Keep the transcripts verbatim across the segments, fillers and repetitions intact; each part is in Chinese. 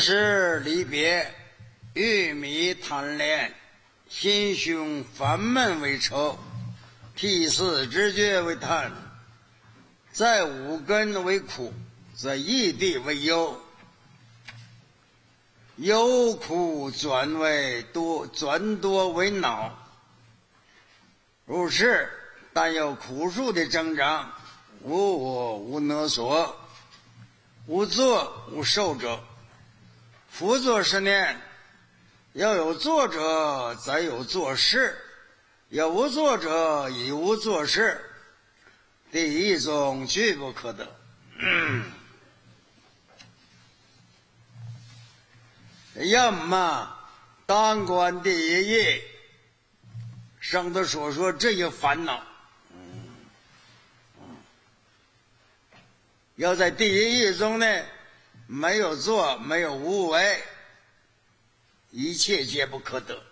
时离别，玉米贪恋，心胸烦闷为愁，涕泗知觉为叹，在五根为苦，在异地为忧，忧苦转为多，转多为恼。如是，但有苦数的增长，无我无能所，无作无受者。夫作是念，要有作者，则有作事；要无作者，亦无作事。第一种俱不可得。嗯、要么当官第一义，上头所说这些烦恼，嗯嗯、要在第一义中呢，没有作，没有无为，一切皆不可得。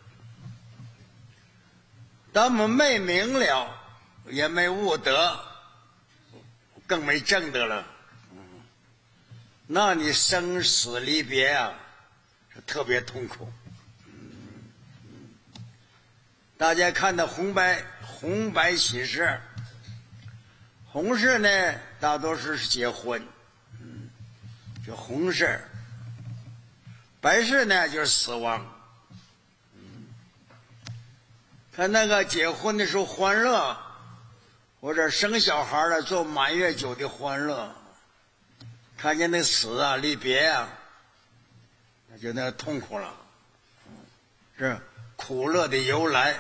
当我们没明了，也没悟得，更没证得了，嗯、那你生死离别啊，是特别痛苦。嗯、大家看到红白红白喜事，红事呢大多数是结婚，嗯，就红事；白事呢就是死亡。嗯，看那个结婚的时候欢乐，或者生小孩的做满月酒的欢乐，看见那死啊离别啊，那就那痛苦了，是苦乐的由来。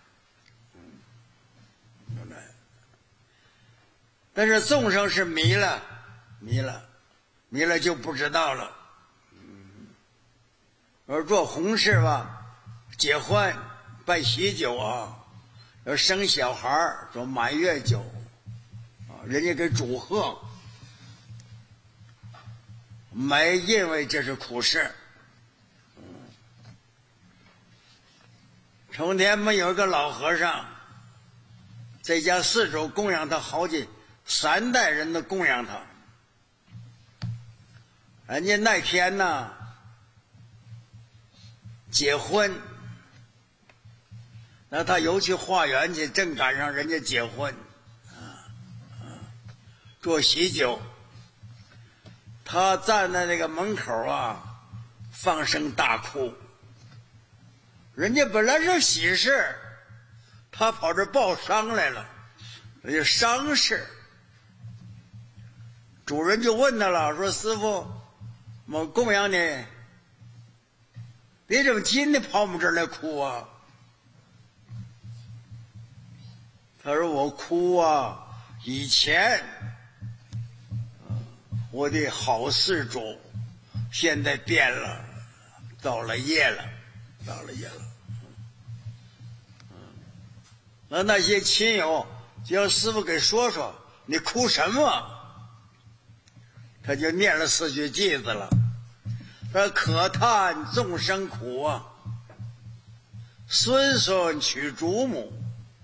由来，但是众生是迷了，迷了，迷了就不知道了。嗯，而做红事吧，结婚办喜酒啊，要生小孩做满月酒啊，人家给祝贺，没因为这是苦事。嗯，从前没有一个老和尚，在家四周供养他好几三代人都供养他。人家那天呢结婚，那他游去化缘去，正赶上人家结婚啊啊，做喜酒，他站在那个门口啊，放声大哭。人家本来是喜事，他跑这报丧来了，那就丧事。主人就问他了，说师傅，我供养你，你怎么今天跑我们这儿来哭啊？他说我哭啊，以前我的好事主现在变了，造了业了，造了业了。那那些亲友就让师父给说说，你哭什么？他就念了四句偈子了，说可叹众生苦啊，孙孙娶主母，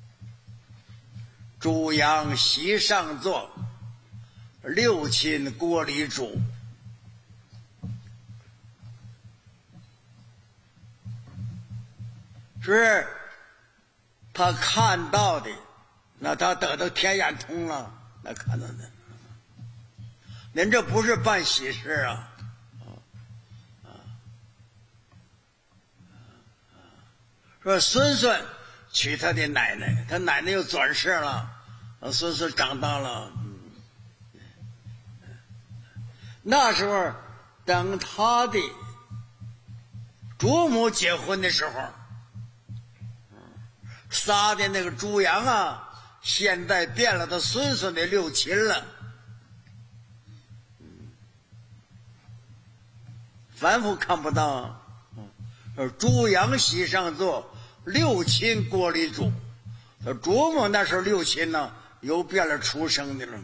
主阳席上坐，六亲锅里煮。是他看到的，那他得到天眼通了，那看到的。您这不是办喜事啊！啊啊！说孙孙娶他的奶奶，他奶奶又转世了，孙孙长大了。嗯，那时候等他的祖母结婚的时候，杀的那个猪羊啊，现在变了他孙孙的六亲了。凡夫看不到，嗯，猪羊席上坐，六亲锅里煮。祖母那时候六亲呢，又变了出生的了。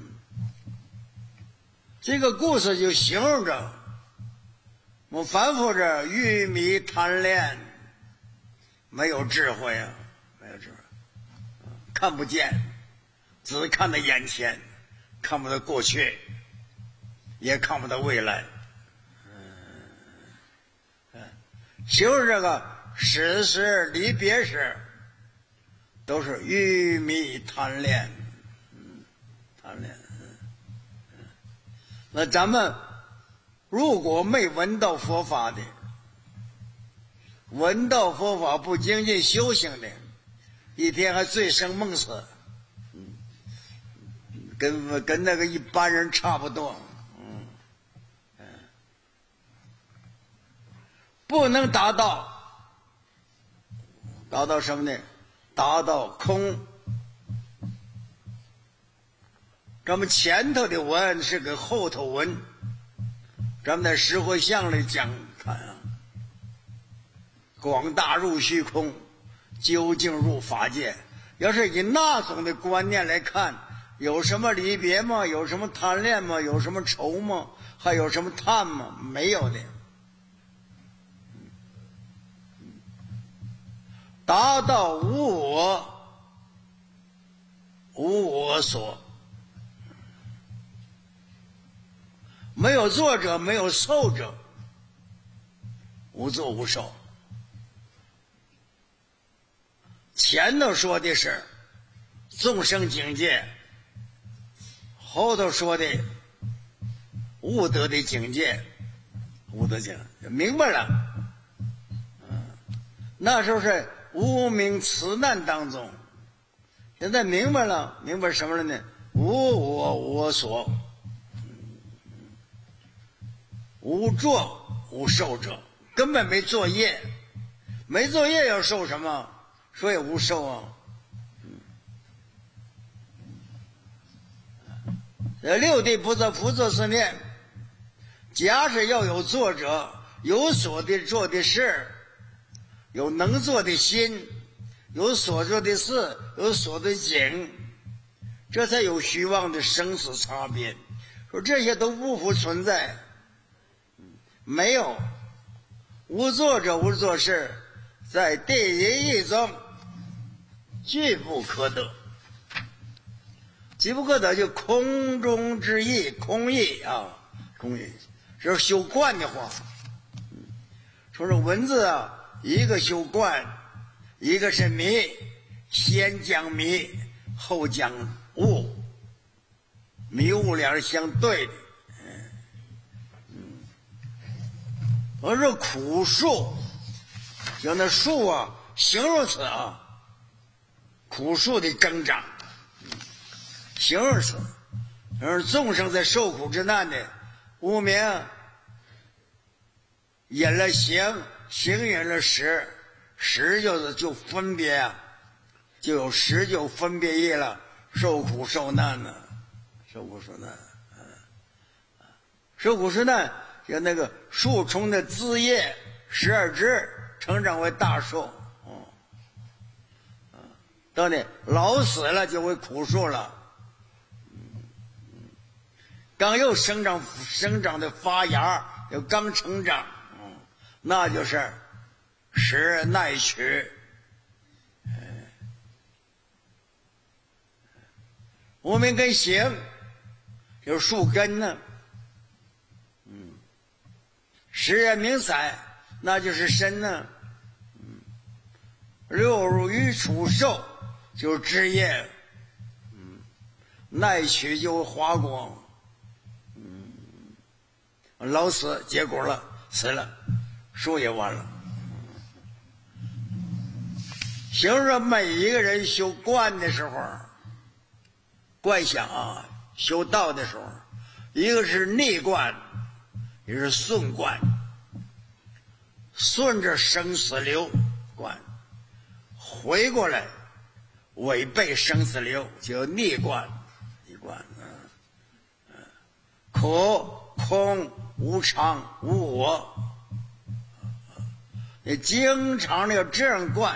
这个故事就形容着我们凡夫这愚迷贪恋，没有智慧啊，没有智慧，看不见，只看到眼前，看不到过去，也看不到未来。 形容这个死时离别时，都是欲迷贪恋，嗯，贪恋。那咱们如果没闻到佛法的，闻到佛法不精进修行的，一天还醉生梦死，嗯，跟跟那个一般人差不多，嗯，嗯，不能达到，达到什么呢？达到空。咱们前头的文是跟后头文，咱们在实回向里讲看啊，广大入虚空，究竟入法界。要是以那种的观念来看，有什么离别吗？有什么贪恋吗？有什么愁吗？还有什么叹吗？没有的。达到无我，无我所，没有作者，没有受者，无作无受。前头说的是众生境界，后头说的悟得的境界，悟得境明白了。嗯，那时候是无明此难当中，现在明白了，明白什么了呢？无我无我所，无作无受者，根本没作业，没作业要受什么？所以无受啊。这六地不作不作是念，假使要有作者，有所的做的事，有能做的心，有所做的事，有所的景，这才有虚妄的生死差别。说这些都不复存在，没有无作者无作事，在第一义中俱不可得。俱不可得就空中之意，空意啊，空意，这是修观的话。说这文字啊，一个修观，一个是迷，先讲迷，后讲悟，迷悟两是相对的。嗯，我说苦树，就那树啊，形容词啊，苦树的挣扎，形容词，而众生在受苦之难的无明引了行，行引了识，识就是就分别啊，就有识就分别意了，受苦受难呢，受苦受难，受苦受难，就那个树丛的枝叶十二枝成长为大树，哦，到你老死了就为苦树了。刚又生长生长的发芽，又刚成长，嗯，那就是识耐取。无明跟行有树根呢，嗯，识也明散，那就是身呢，嗯，六入于处受就是枝叶，嗯，耐取就是花果。老死结果了，死了，树也完了。形容每一个人修观的时候，观想啊，修道的时候，一个是逆观，一个是顺观，顺着生死流观，回过来违背生死流就逆观，逆观，嗯嗯，苦空无常无我，你经常的要这样观，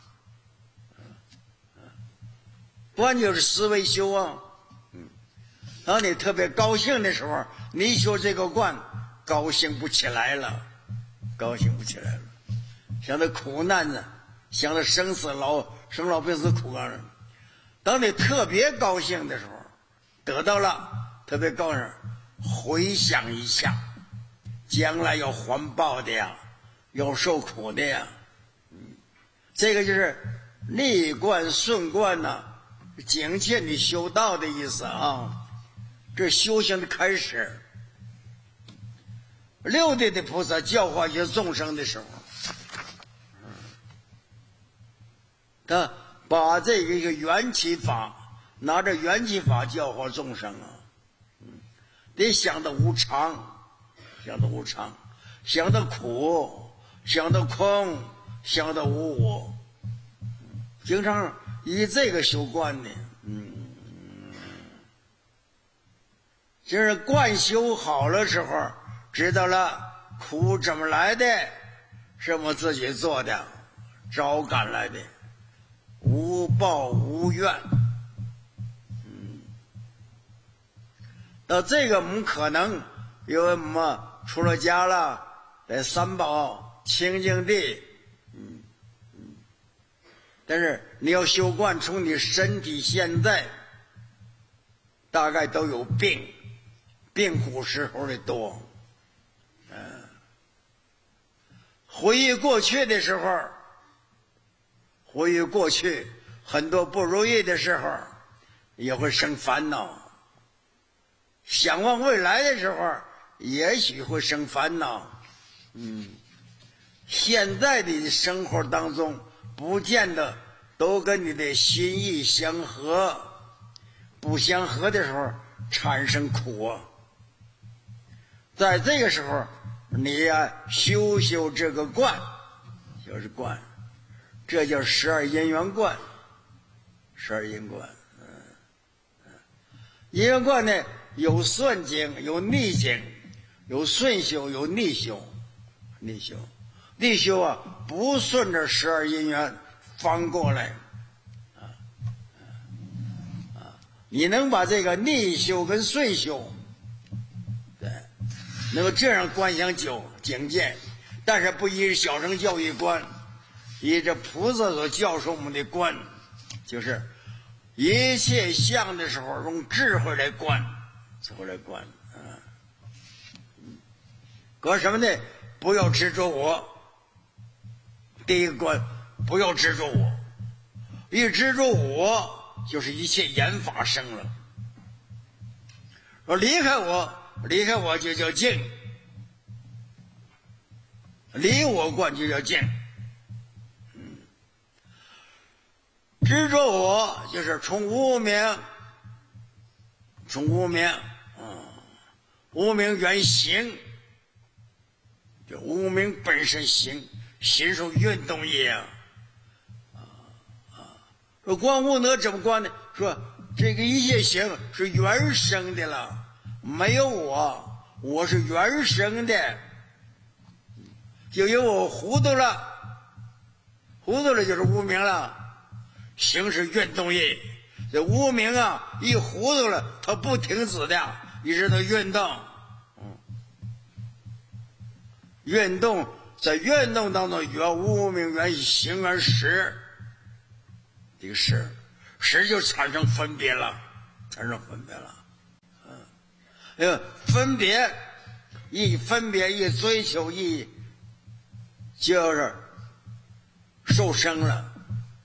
观就是思维修啊。嗯，当你特别高兴的时候，你修这个观，高兴不起来了，高兴不起来了，想到苦难呢，想到生死老生老病死苦啊。当你特别高兴的时候，得到了特别高兴，回想一下将来要还报的呀， 要受苦的呀。嗯，这个就是逆观顺观呐、啊，精进的修道的意思啊。这修行的开始。六地的菩萨教化一些众生的时候，他把这个一个缘起法，拿着缘起法教化众生啊，得想到无常，想到无常，想到苦，想到空，想到无我，经常以这个修观呢，嗯，就是观修好了时候，知道了苦怎么来的，是我自己做的，招赶来的，无报无怨。嗯，到这个我们可能因为我们出了家了，在三宝清净地，嗯嗯，但是你要修观，从你身体现在大概都有病，病苦时候的多。嗯，回忆过去的时候，回忆过去很多不如意的时候，也会生烦恼。想望未来的时候，也许会生烦恼。嗯，现在的生活当中，不见得都跟你的心意相合，不相合的时候产生苦啊。在这个时候，你呀、啊、修修这个观，就是观，这叫十二因缘观。十二因观，嗯嗯，因缘观呢有顺境，有逆境，有顺修，有逆修。逆修，逆修啊，不顺着十二因缘翻过来，啊啊，你能把这个逆修跟顺修，对。能够这样观想久警戒，但是不依小乘教育观，依着菩萨所教授我们的观，就是一切相的时候用智慧来观，智慧来观啊。观什么呢？不要执着我。第一个观，不要执着我，一执着我，就是一切言法生了。说离开我。离开我就叫净，离我观就叫净。嗯，执着我就是从无明，从无明，嗯，无明原形，就无明本身形，形属运动业啊啊！说观无能怎么观呢？说这个一切形是原生的了。没有我，我是原生的，就因为我糊涂了，糊涂了就是无明了。形是运动业，这无明啊，一糊涂了，它不停止的，一直都运动。嗯，运动在运动当中，原无明原形而实，这个实实就产生分别了，产生分别了。呃，分别一分别一追求一，就是受生了。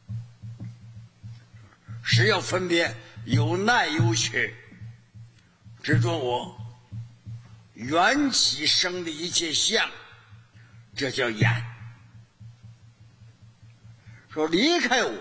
实要分别，有耐有取，执着我，缘起生的一切相，这叫眼。说离开我，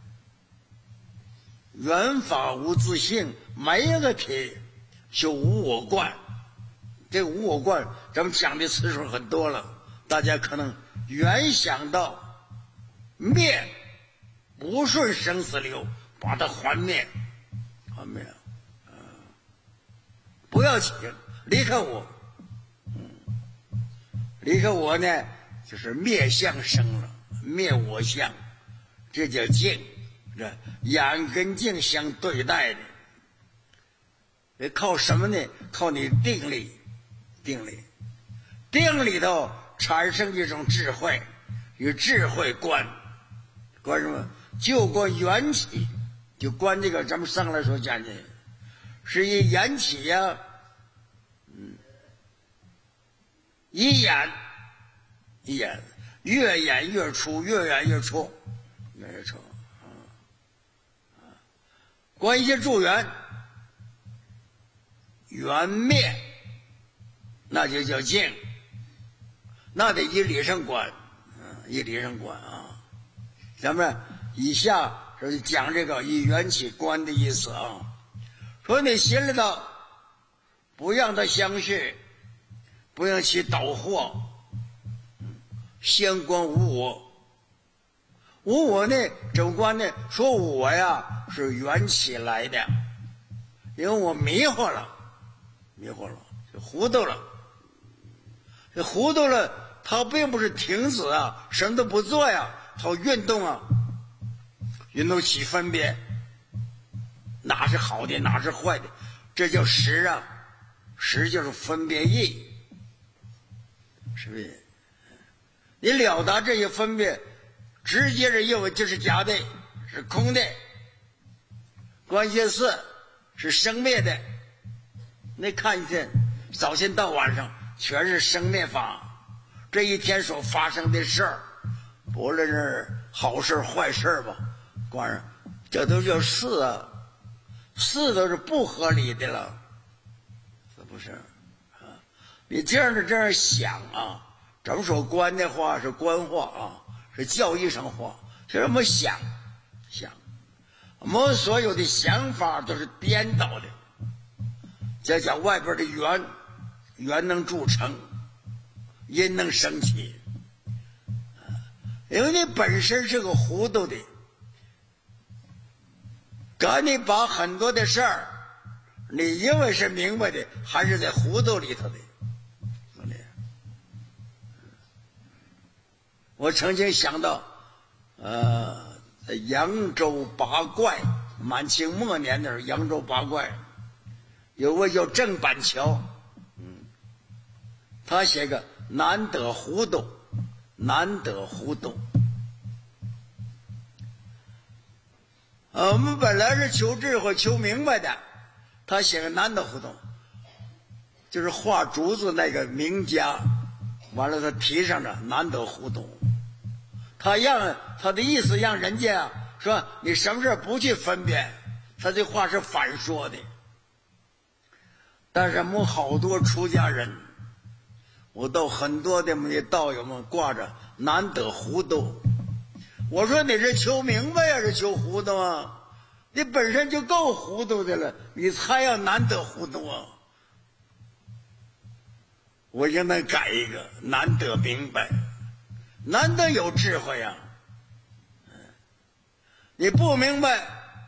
缘法无自性，没有个体。就无我观，这个无我观咱们讲的次数很多了，大家可能原想到灭不顺生死流，把它还灭，还灭，呃、不要紧，离开我，嗯，离开我呢，就是灭相生了，灭我相，这叫净，这眼跟净相对待的。靠什么呢？靠你定力，定力，定里头产生一种智慧，与智慧观，观什么？就观缘起，就观这个咱们上来所讲的，是以缘起呀、啊，嗯，一眼，一眼， 越演越出，越演越出，越演越出。观一切诸缘，缘灭，那就叫净，那得以理上观，以理上观啊。咱们以下是讲这个以缘起观的意思啊。说你心里头不让它相续，不让其导惑，先观无我。无我呢，怎么观呢？说我呀是缘起来的，因为我迷惑了，迷惑了，就糊涂了。这糊涂了，它并不是停止啊，什么都不做呀，它运动啊，运动起分别，哪是好的，哪是坏的，这叫识啊，识就是分别意，是不是？你了达这些分别，直接是认为这是假的，是空的，观一切事是生灭的。你看见早晨到晚上全是生灭法，这一天所发生的事儿，不论是好事坏事吧，观上这都叫事啊，事都是不合理的了，是不是啊？你这样的这样想啊，咱们说观的话是观话啊，是教义上话，就这么想想，我们所有的想法都是颠倒的。再讲外边的缘，缘能铸成，因能生起，因为你本身是个糊涂的，赶你把很多的事儿，你因为是明白的，还是在糊涂里头的。我曾经想到，呃，在扬州八怪，满清末年的时候，扬州八怪有个叫郑板桥，嗯，他写个难得糊涂，难得糊涂。呃，我们本来是求智慧、求明白的，他写个难得糊涂，就是画竹子那个名家，完了他提上着难得糊涂。他让他的意思让人家啊说你什么事不去分辨，他这话是反说的。但是我们好多出家人，我到很多的我们的道友们挂着难得糊涂。我说你是求明白还是求糊涂啊？你本身就够糊涂的了，你还要难得糊涂啊？我应该改一个难得明白，难得有智慧呀、啊！你不明白，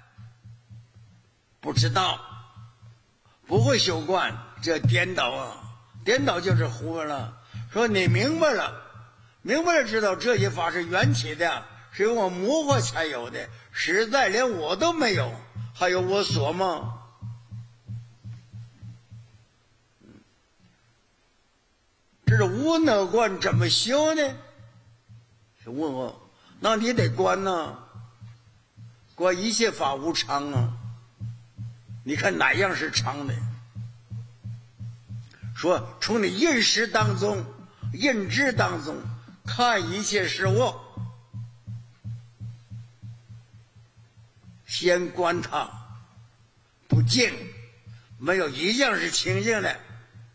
不知道，不会修观，这颠倒啊！颠倒就是糊了。说你明白了，明白了知道这些法是缘起的，是由我模糊才有的，实在连我都没有，还有我所吗？这是无能观怎么修呢？问我，那你得观呢，观一切法无常啊！你看哪样是常的？说从你认识当中、认知当中看一切事物，先观它不净，没有一样是清净的。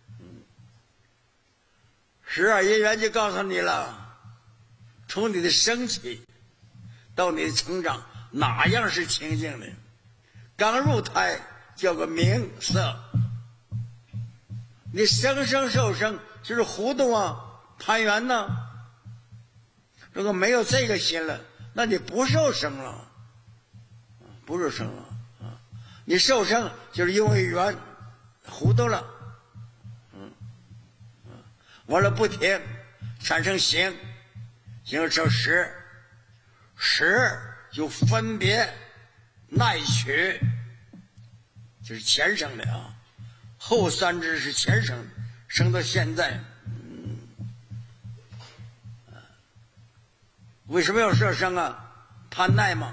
十二因缘就告诉你了，从你的升起到你的成长，哪样是清净的？刚入胎叫个名色，你生生受生就是糊涂啊，攀缘呢。如果没有这个心了，那你不受生了，不受生了啊！你受生就是因为缘糊涂了，嗯，完了不停产生形，形成识，识就分别耐取，就是前生的啊。后三支是前生的，生到现在，嗯，为什么要设生啊？贪耐嘛，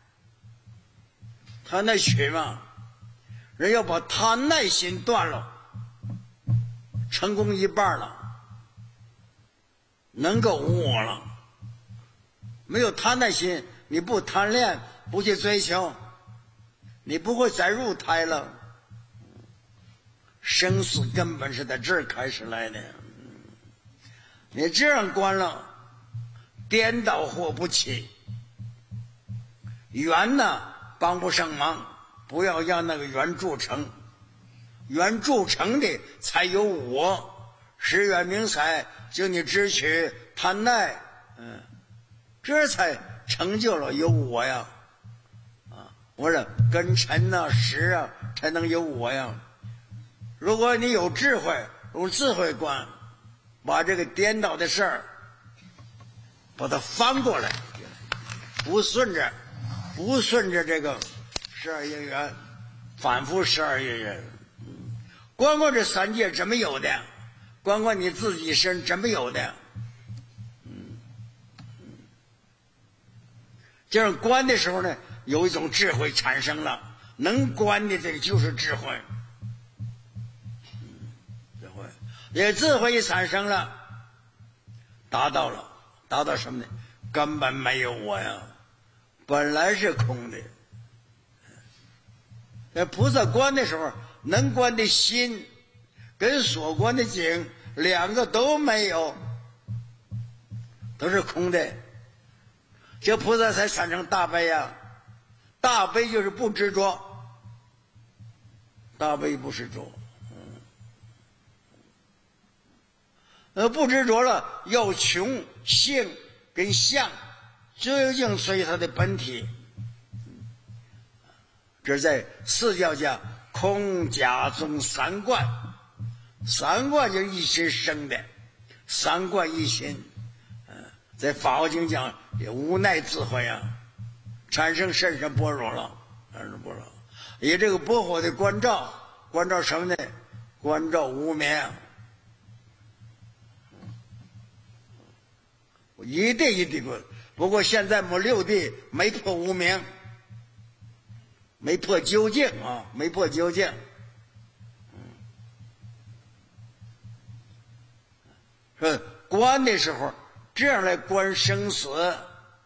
贪耐取嘛，人要把贪耐心断了，成功一半了，能够无我了。 没有贪的心，你不贪恋，不去追求，你不会再入胎了。生死根本是在这儿开始来的。你这样观了，颠倒或不起，缘呢帮不上忙，不要让那个缘铸成，缘铸成的才有我。识缘明彩，就你知取贪爱，嗯，这才成就了有我呀。啊，我说跟尘呐、识啊，才能有我呀。如果你有智慧，用智慧观，把这个颠倒的事儿，把它翻过来，不顺着，不顺着这个十二因缘，反复十二因缘，观观这三界怎么有的，观观你自己身怎么有的，嗯，这样观的时候呢，有一种智慧产生了，能观的这个就是智慧。也智慧一产生了，达到了，达到什么呢？根本没有我呀，本来是空的。在菩萨观的时候，能观的心跟所观的境两个都没有，都是空的，这菩萨才产生大悲呀。大悲就是不执着，大悲不执着。呃，不执着了，要穷性跟相究竟随它的本体。这是在四教讲空假中三观，三观就是一心生的，三观一心。呃，在法华经讲也无奈智慧啊，产生甚深般若了，产生般若。以这个般若的关照，关照什么呢？关照无明。一地一地过，不过现在我六地没破无明，没破究竟啊，没破究竟。说观的时候，这样来观生死，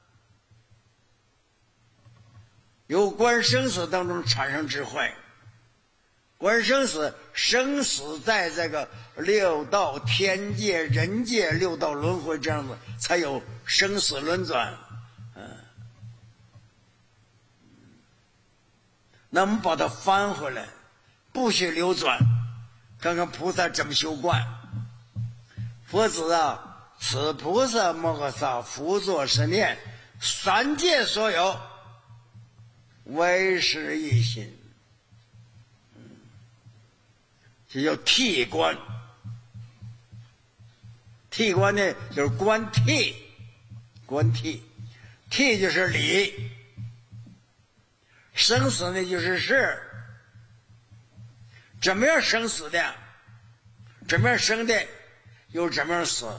由观生死当中产生智慧。观生死，生死在这个六道天界、人界、六道轮回这样子，才有生死轮转。嗯，那我们把它翻回来，不许流转，看看菩萨怎么修观。佛子啊，此菩萨摩诃萨复作是念：三界所有，唯是一心。这叫谛观，谛观呢就是观谛，观谛，谛就是理，生死呢就是事，怎么样生死的，怎么样生的，又怎么样死，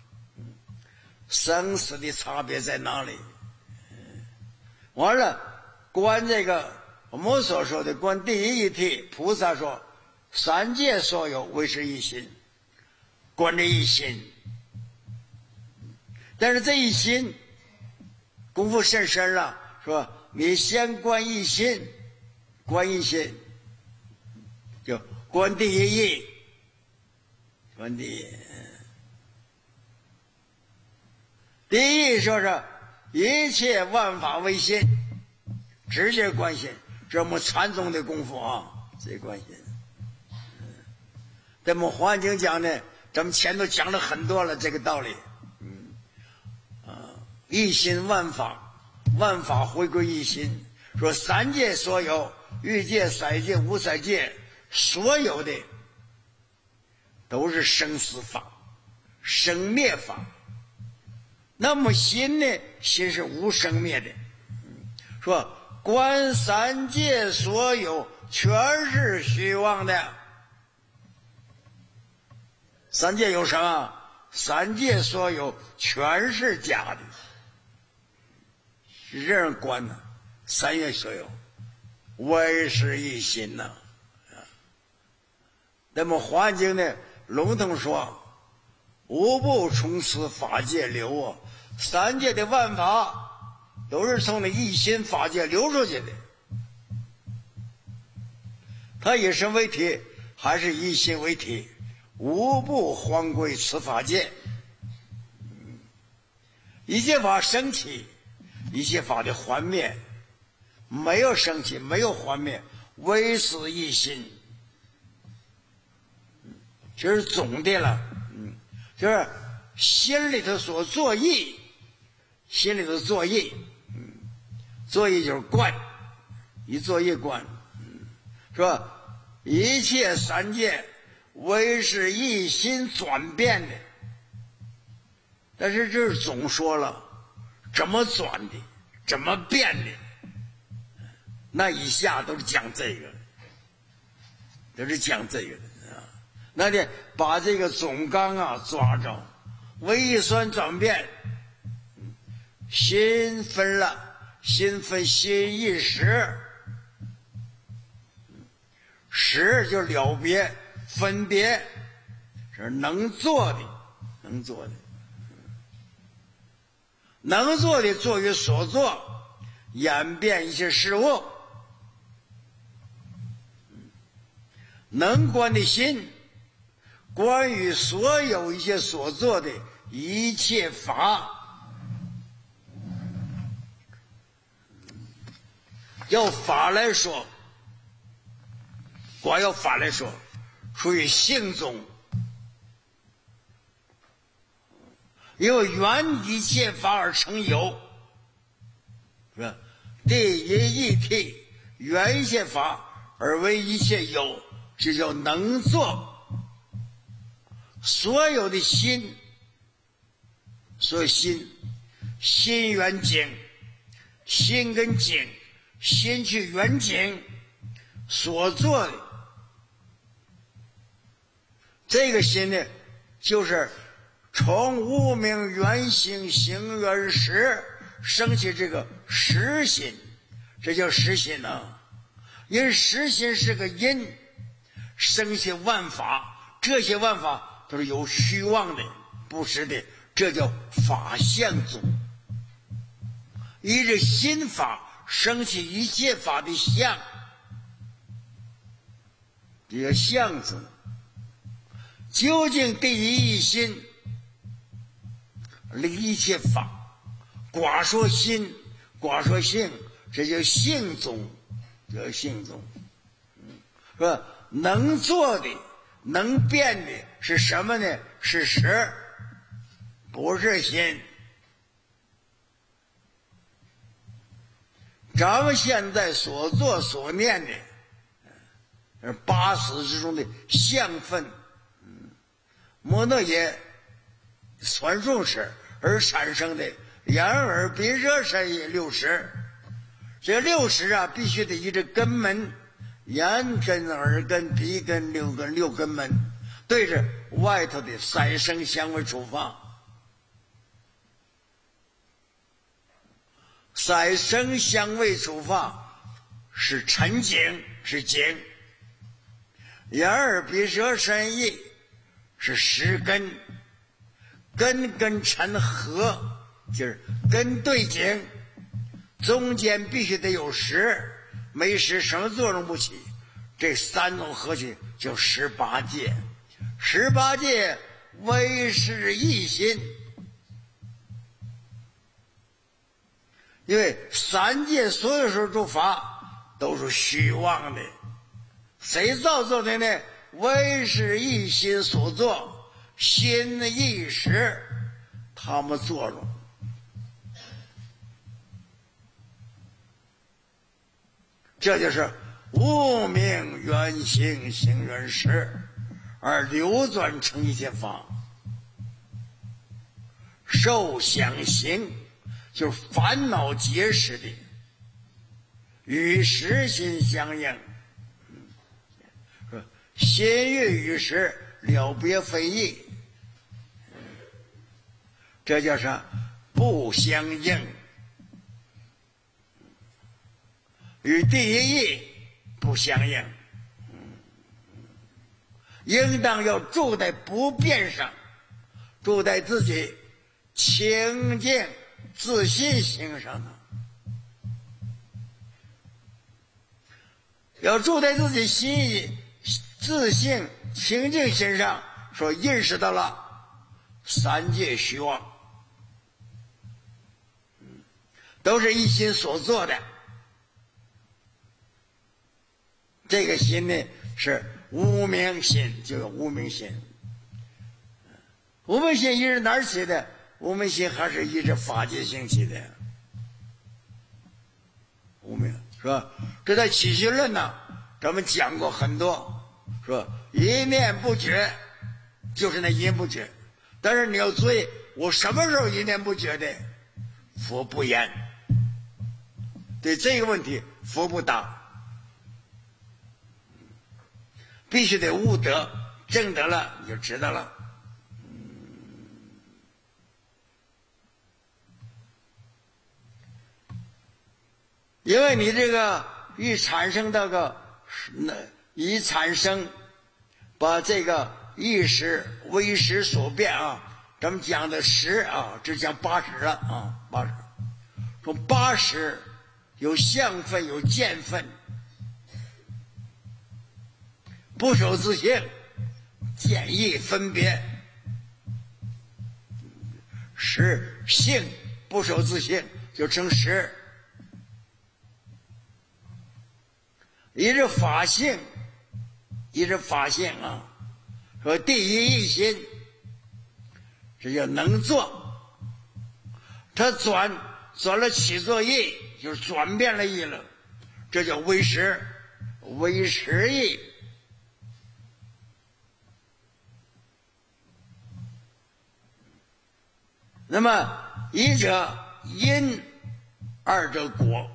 生死的差别在哪里？完了，观这个我们所说的观第一义谛，菩萨说三界所有唯是一心，观这一心。但是这一心功夫甚深了，说你先观一心，观一心，就观第一义，观第一。第一义说是一切万法唯心，直接观心，这是我们禅宗的功夫啊，这观心。在我们华严经讲呢，咱们前头讲了很多了这个道理。嗯，啊，一心万法，万法回归一心。说三界所有，欲界、色界、无色界，所有的都是生死法、生灭法。那么心呢？心是无生灭的。嗯，说观三界所有，全是虚妄的。三界有什么？三界所有全是假的，是这样观呢。三界所有，唯是一心呐。那么《华严经》呢，笼统说：无不从此法界流啊， 三界的万法都是从那一心法界流出去的，它一身为体，还是一心为体，无不还归此法界。一切法生起，一切法的还灭，没有生起，没有还灭，唯是一心。这是总的了，嗯，就是心里头所作意，心里头作意，嗯，作意就是观，一作意观，嗯，说一切三界唯是一心转变的。但是这是总说了，怎么转的，怎么变的，那以下都是讲这个，都是讲这个的啊。那得把这个总纲啊抓着，唯一算转变，心分了，心分心一识，识就了别分别，是能做的，能做的。能做的作于所作，演变一切事物；能观的心，关于所有一切所做的一切法，要法来说，光要法来说，属于性宗。因为缘一切法而成有，是吧？第一义体，缘一切法而为一切有，这叫能作。所有的心，所有心，心缘境，心跟境，心去缘境所做的，这个心呢，就是从无明缘行行缘识生起这个实心，这叫实心啊。因实心是个因，生起万法，这些万法都是有虚妄的，不实的，这叫法相宗。依着心法生起一切法的相，这叫相宗。究竟第一义心立一切法，寡说心，寡说性，这叫性宗，叫性宗。说能做的、能变的是什么呢？是识，不是心。咱们现在所做所念的，是八识之中的相分，莫那也传送识而产生的眼耳鼻舌身意六识。这六识啊，必须得依着根门，眼根、耳根、鼻根、六根，六根门对着外头的三生香味触法。三生香味触法是沉静，是静；眼耳鼻舌身意是实根，根跟尘合，就是根对景，中间必须得有实，没实什么作用不起。这三种合起叫十八界，十八界唯是一心。因为三界所有时诸法都是虚妄的，谁造作的呢？唯是一心所作，心意识他们作用。这就是无明缘行行缘识而流转成一切法。受想行就是烦恼结识的，与识心相应，心欲与识了别非异，这叫啥？不相应。与第一义不相应，应当要住在不变上，住在自己清净自信心上呢。要住在自己心意自信清净心上，说认识到了三界虚妄，都是一心所做的。这个心呢是无明心，就有无明心。无明心依着哪儿起的？无明心还是依着法界兴起的。无明是吧？这在起居论呢，咱们讲过很多，说一念不觉就是那一念不觉。但是你要注意，我什么时候一念不觉的？佛不言。对这个问题，佛不答。必须得悟得证得了，你就知道了。因为你这个一产生这个一产生把这个意识为识所变啊，咱们讲的识啊，只讲八识了啊，八识。说八识有相分有见分，不守自性，见义分别，识性不守自性就成识。一是法性，一是法性啊。说第一一心，这叫能做。他转转了起作意，就是转变了意了，这叫为识，为识意。那么一者因，二者果。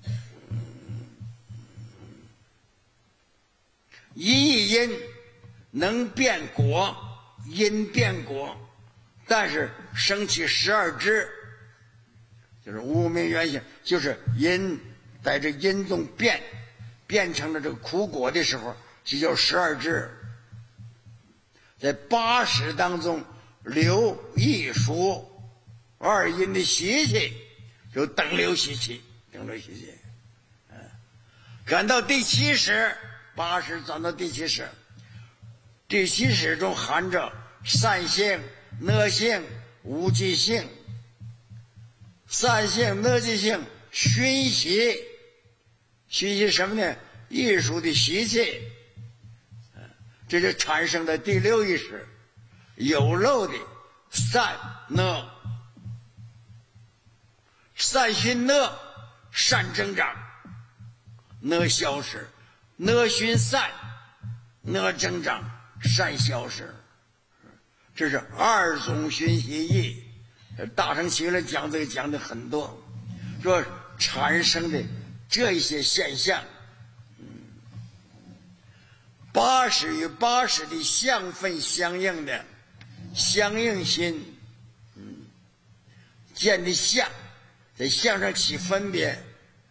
一一因能变果，因变果，但是生起十二支，就是无明原性，就是因在这因中变，变成了这个苦果的时候，就叫十二支。在八识当中，流易熟二因的习气，就等流习气，等流习气。嗯，赶到第七识。八识转到第七识，第七识中含着善性、恶性、无记性。善性、恶记性熏习，熏习什么呢？艺术的习气，这就产生了第六意识，有漏的善恶，善熏恶，善增长，恶消失。恶熏善，恶增长，善消失，这是二种熏习意。大乘起来讲这个讲的很多，说产生的这一些现象，嗯，八识与八识的相分相应的相应心，嗯，见的相，在相上起分别。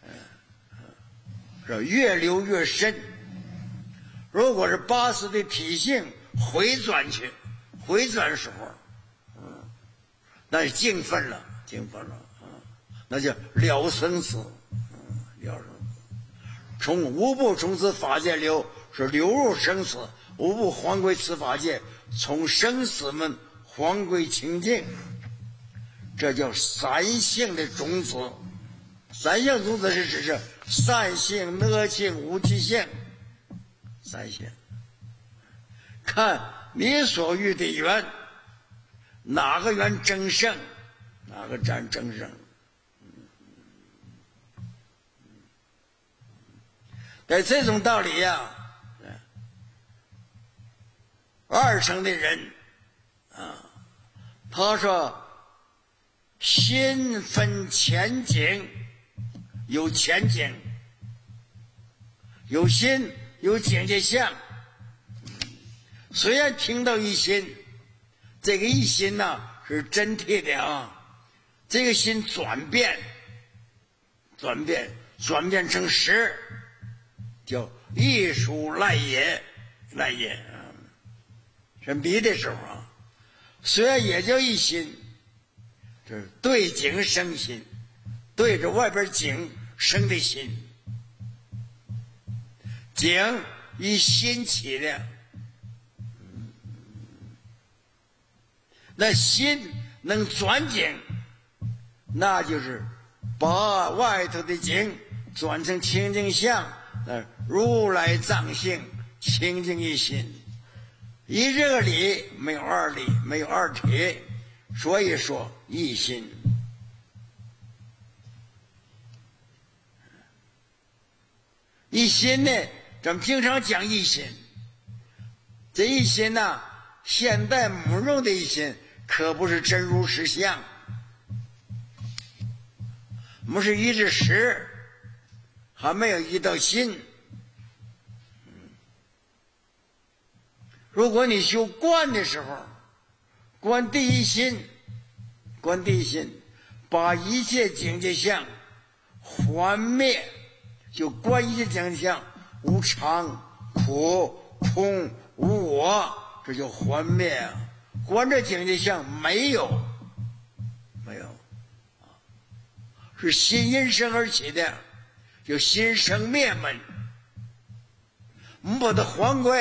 是越流越深。如果是八识的体性回转去，回转时候，嗯，那是净分了，净分了啊，那叫了生死，嗯，了生死。从无不从此法界流，是流入生死，无不还归此法界，从生死门还归清净，这叫三性的种子。三性种子是指是善性、恶性、无记性，三性。看你所遇的缘，哪个缘争胜，哪个占争胜。在这种道理呀、啊，二乘的人啊，他说心分前景。有前景，有心，有境界相。虽然听到一心，这个一心呢是真谛的啊，这个心转变，转变，转变成实，叫艺术赖也，赖也啊。是迷的时候啊，虽然也叫一心， 这是对景生心，对着外边景生的心，景以心起的，那心能转景，那就是把外头的景转成清净相，呃，如来藏性，清净一心。一这个理没有二理，没有二体，所以说一心。一心呢，咱们经常讲一心。这一心呢、啊，现代母用的一心，可不是真如实相。我们是一至十，还没有一到心。如果你修观的时候，观第一心，观第一心，把一切境界相还灭，就观一切境界相无常、苦、空、无我，这就还灭啊！观这境界相没有，没有，是心因生而起的，就心生灭门，我们把它还归。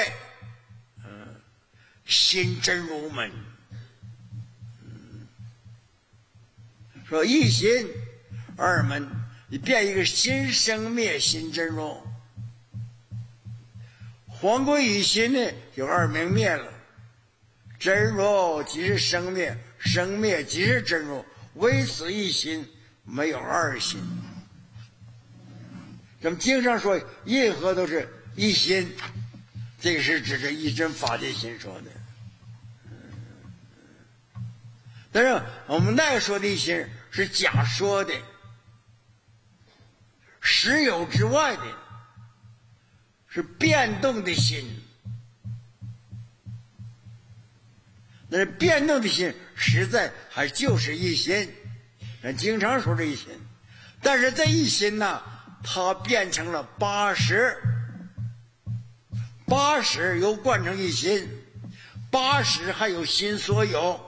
心真如门，说一心二门，你变一个心生灭心真如，还归一心呢，就二明灭了。真如即是生灭，生灭即是真如，唯此一心，没有二心。咱们经常说任何都是一心，这个是指着一真法界心说的。但是我们那个说的一心是假说的，实有之外的，是变动的心。那是变动的心，实在还就是一心，咱经常说这一心。但是这一心呢，它变成了八识，八识又贯成一心，八识还有心所有。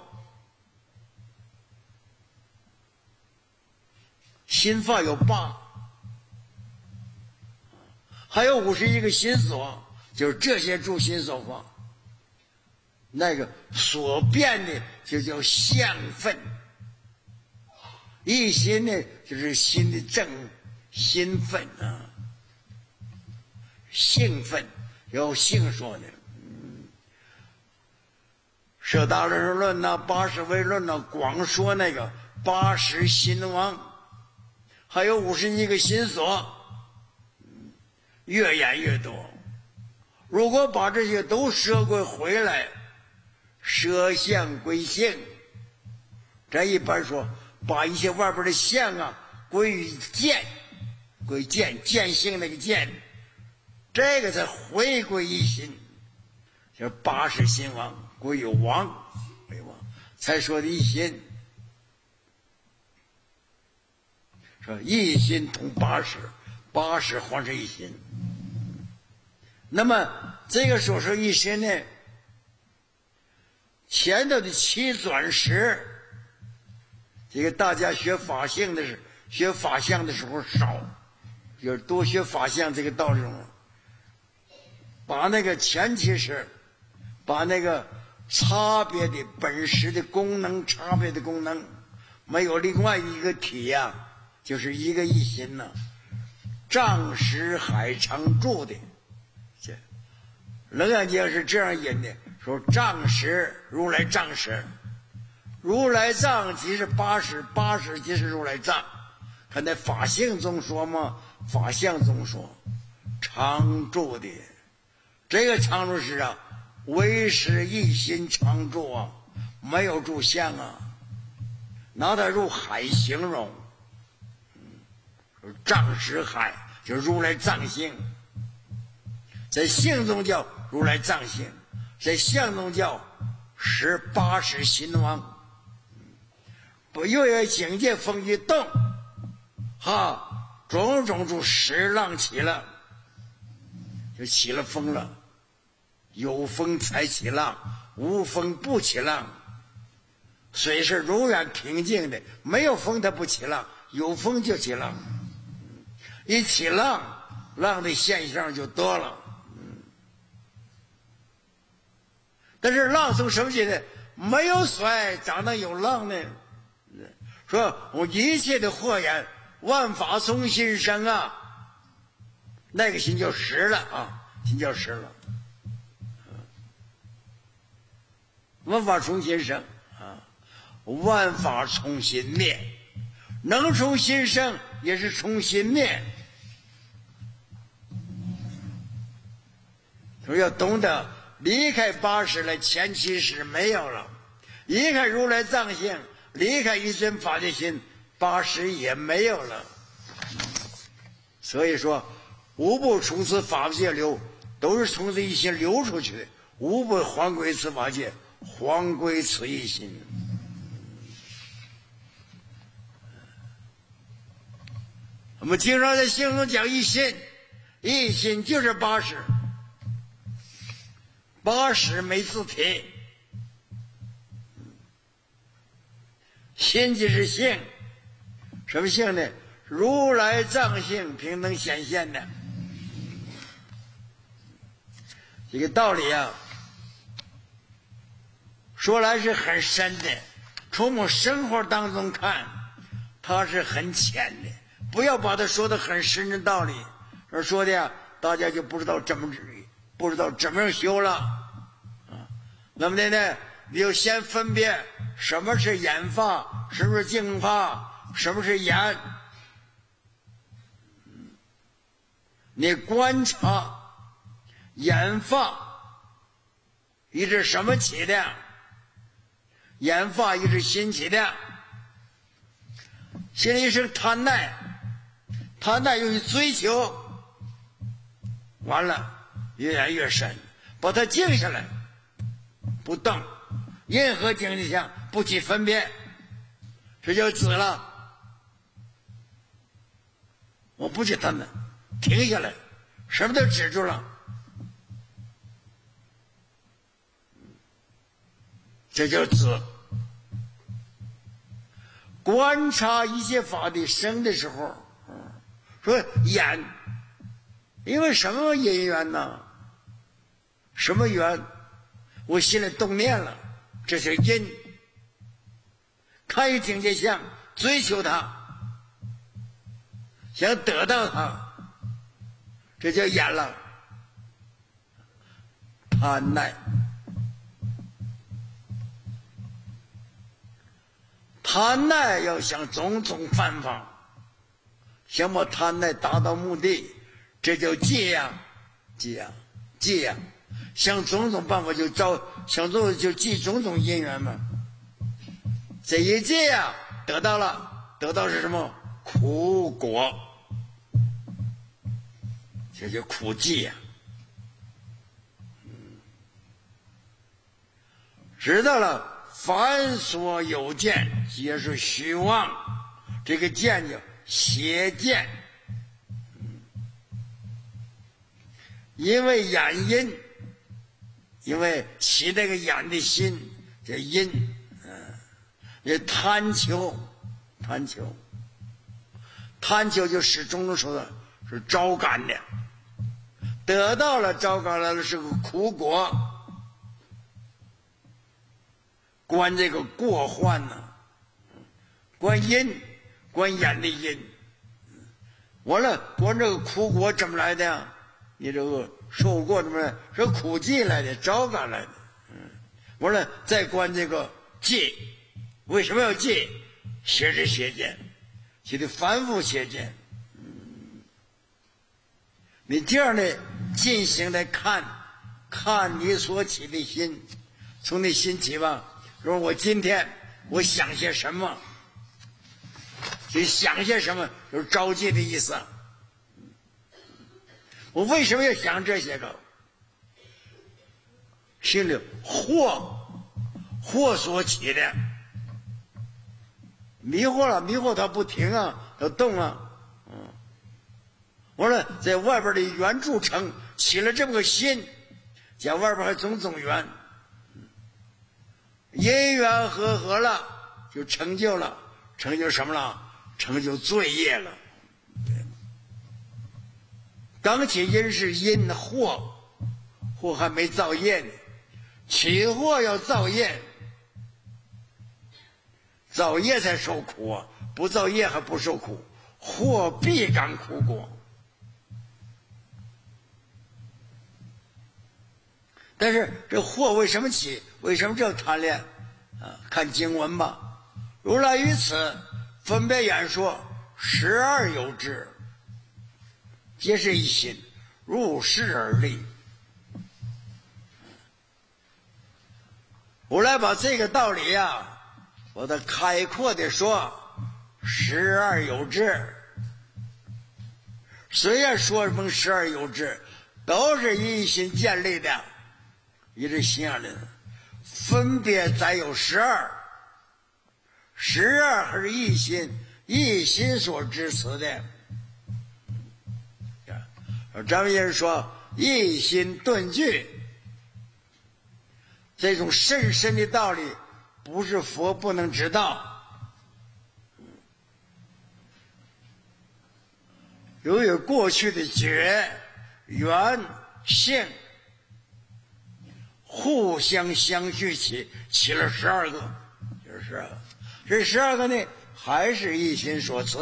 心法有八，还有五十一个心所，就是这些诸心所法。那个所变的就叫相分，一心呢就是心的正心分啊，性分有性说的。嗯，舍大论论呐、八识为论呐，光说那个八识心王。还有五十一个心所，越演越多。如果把这些都摄归回来，摄相归性，咱一般说把一些外边的相啊归于见，归见见性那个见，这个才回归一心，就是八识心王归有王为王，才说的一心。说一心同八识，八识换成一心。那么这个所说一心呢，前头的七转识，这个大家学法性的是学法相的时候少，就是多学法相这个道理中，把那个前七识，把那个差别的本识的功能，差别的功能，没有另外一个体呀、啊。就是一个一心呢、啊，藏识海常住的，这楞严经是这样引的，说藏识如来藏识，如来藏即是八识，八识即是如来藏。看那法性中说嘛，法相中说常住的，这个常住是啊，唯是一心常住啊，没有住相啊，拿它入海形容。藏识海就是如来藏性，在性中叫如来藏性，在相中叫十八识心王。不又有境界风一动，哈，种种诸十浪起了，就起了风了。有风才起浪，无风不起浪。 水是永远平静的，没有风它不起浪，有风就起浪。一起浪，浪的现象就多了。但是浪从什么起的？没有水咋能有浪呢？说我一切的祸源，万法从心生啊，那个心就实了啊，心就实了。万法从心生啊，万法从心灭，能从心生也是从心灭。说要懂得离开八识了，前七识没有了；离开如来藏性，离开一真法的心，八识也没有了。所以说，无不从此法界流，都是从这一心流出去的，无不还归此法界，还归此一心。我们经常在经中讲一心，一心就是八识。八识没自体，心即是性，什么性呢？如来藏性平等显现的。这个道理啊，说来是很深的，从我们生活当中看，它是很浅的。不要把它说的很深的道理，而说的呀，大家就不知道怎么不知道怎么样修了啊。那么呢，你就先分别什么是眼法，什么是净法，什么是眼。你观察眼法一直什么起的？眼法一直心起的，心里是贪爱，贪爱又去追求，完了越来越深，把它静下来，不动，任何境界下不起分别，这就止了。我不去贪爱，停下来，什么都止住了，这就止。观察一切法的生的时候，说眼，因为什么因缘呢？什么缘？我心里动念了，这是因。看一境界相，追求它，想得到它，这叫眼了。贪爱，贪爱要想种种办法，想把贪爱达到目的，这叫戒呀，戒呀，戒呀。想种种办法就招，想种就记种种因缘嘛。这一戒呀，得到了，得到是什么？苦果，这叫苦戒呀。知道了，凡所有见，皆是虚妄。这个见叫邪见，因为眼因。因为起这个眼的心，这因，嗯，也贪求，贪求，贪求就始终的说的是招感的，得到了招感来了是个苦果，观这个过患呢、啊，观因，观眼的因，完了观这个苦果怎么来的呀？你这个受过什么呢？是苦戒来的，招感来的。嗯，完了再观这个戒，为什么要戒？邪是邪见，其的反复邪见。嗯，你这样的进行来看，看你所起的心，从你心起吧。说我今天我想些什么？就想些什么，就是招戒的意思。我为什么要想这些个？心里惑，惑所起的，迷惑了，迷惑它不停啊，它动啊，嗯，完了在外边的缘住城起了这么个心，在外边还种种缘， 因缘和合了，就成就了，成就什么了？成就罪业了。刚起因是因祸，祸还没造业呢，起祸要造业，造业才受苦啊，不造业还不受苦，祸必感苦果。但是这祸为什么起？为什么这贪恋啊？看经文吧。如来于此分别演说十二有之，皆是一心，入世而立。如来把这个道理啊，把它开阔的说，十二有之。虽然说什么十二有之，都是一心建立的，一直心上的，分别载有十二，十二还是一心，一心所支持的。咱们也是说一心顿具，这种深深的道理不是佛不能知道。由于过去的觉缘性互相相续起，起了十二个，就是十二个。这十二个呢，还是一心所持，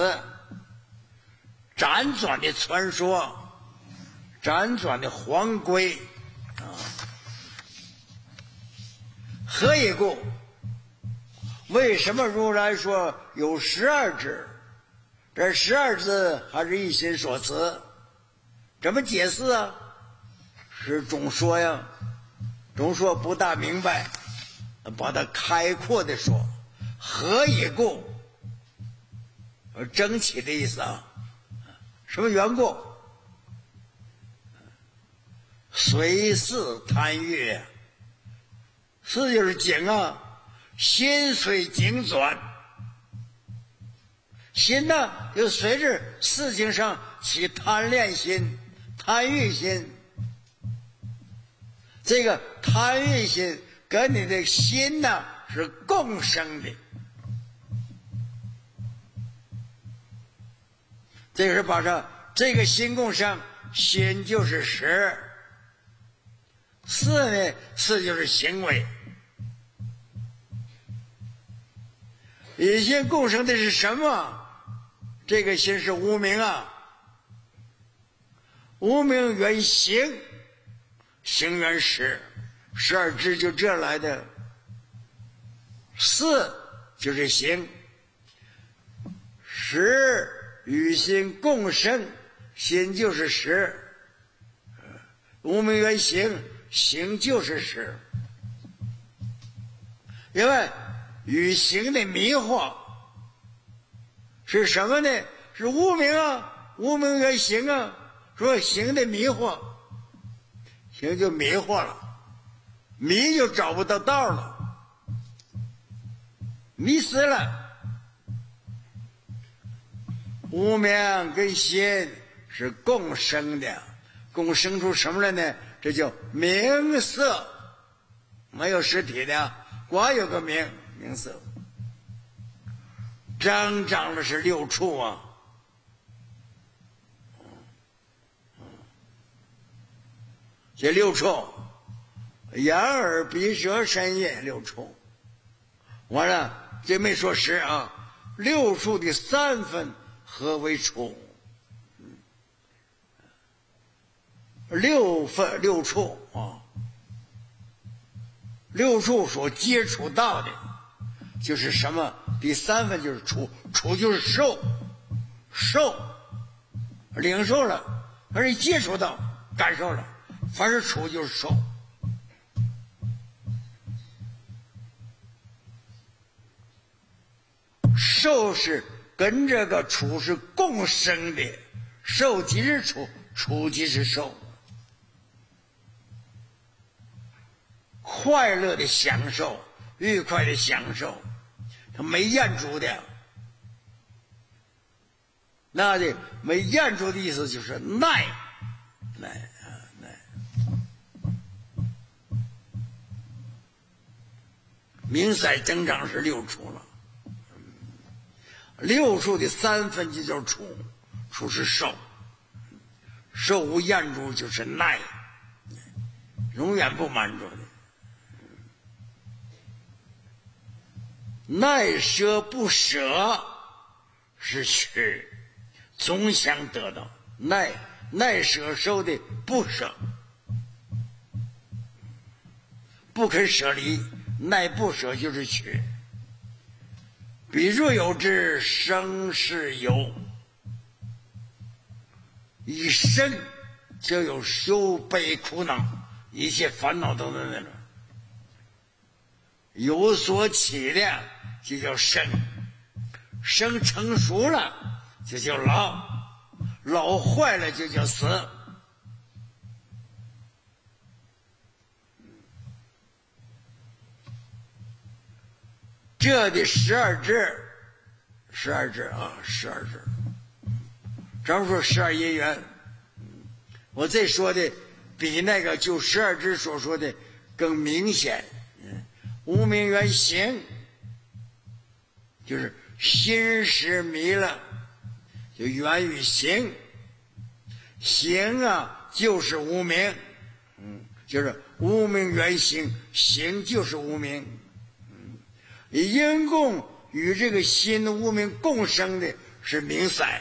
辗转的传说，辗转的黄规啊。何以故？为什么如来说有十二支？这十二支还是一心所持？怎么解释啊？是中说呀，中说不大明白，把它开阔的说。何以故？争起的意思啊。什么缘故？随事贪欲，事就是境啊，心随境转，心呢就随着事情上起贪恋心、贪欲心。这个贪欲心跟你的心呢是共生的，这个是把这这个心共生，心就是识，事呢事就是行为。一心共生的是什么？这个心是无明啊，无明原行，行原识，十二支就这来的。事就是行，识与心共生，心就是识，无明原行，行就是识。因为与行的迷惑是什么呢？是无明啊，无明原行啊，说行的迷惑，行就迷惑了，迷就找不到道了，迷失了。无明跟心是共生的，共生出什么来呢？这叫名色，没有实体的，光有个名，名色。增长的是六处啊，这六处，眼耳鼻舌身业六处。完了，这没说实啊，六处的三分合为处，六分六处啊，六处所接触到的就是什么？第三分就是处，处就是受，受领受了，而且接触到感受了，凡是处就是受。受是跟这个处是共生的，受即是处，处即是受。快乐的享受，愉快的享受，它没厌足的。那的没厌足的意思就是耐，耐啊耐。 明塞增长是六处了。六处的三分就叫处，处是受，受无厌足就是耐，永远不满足的。耐舍不舍是取，总想得到。耐耐舍受的不舍，不肯舍离，耐不舍就是取。比如有之，生是有，一生就有羞悲苦恼，一切烦恼都在那种。有所起量就叫生，生成熟了就叫老，老坏了就叫死。这的十二支，十二支啊，十二支。咱们说十二因缘，我这说的比那个就十二支所说的更明显。无明缘行，就是心识迷了，就源于行。行啊，就是无明，嗯，就是无明缘行，行就是无明。嗯，因共与这个心无明共生的是明塞，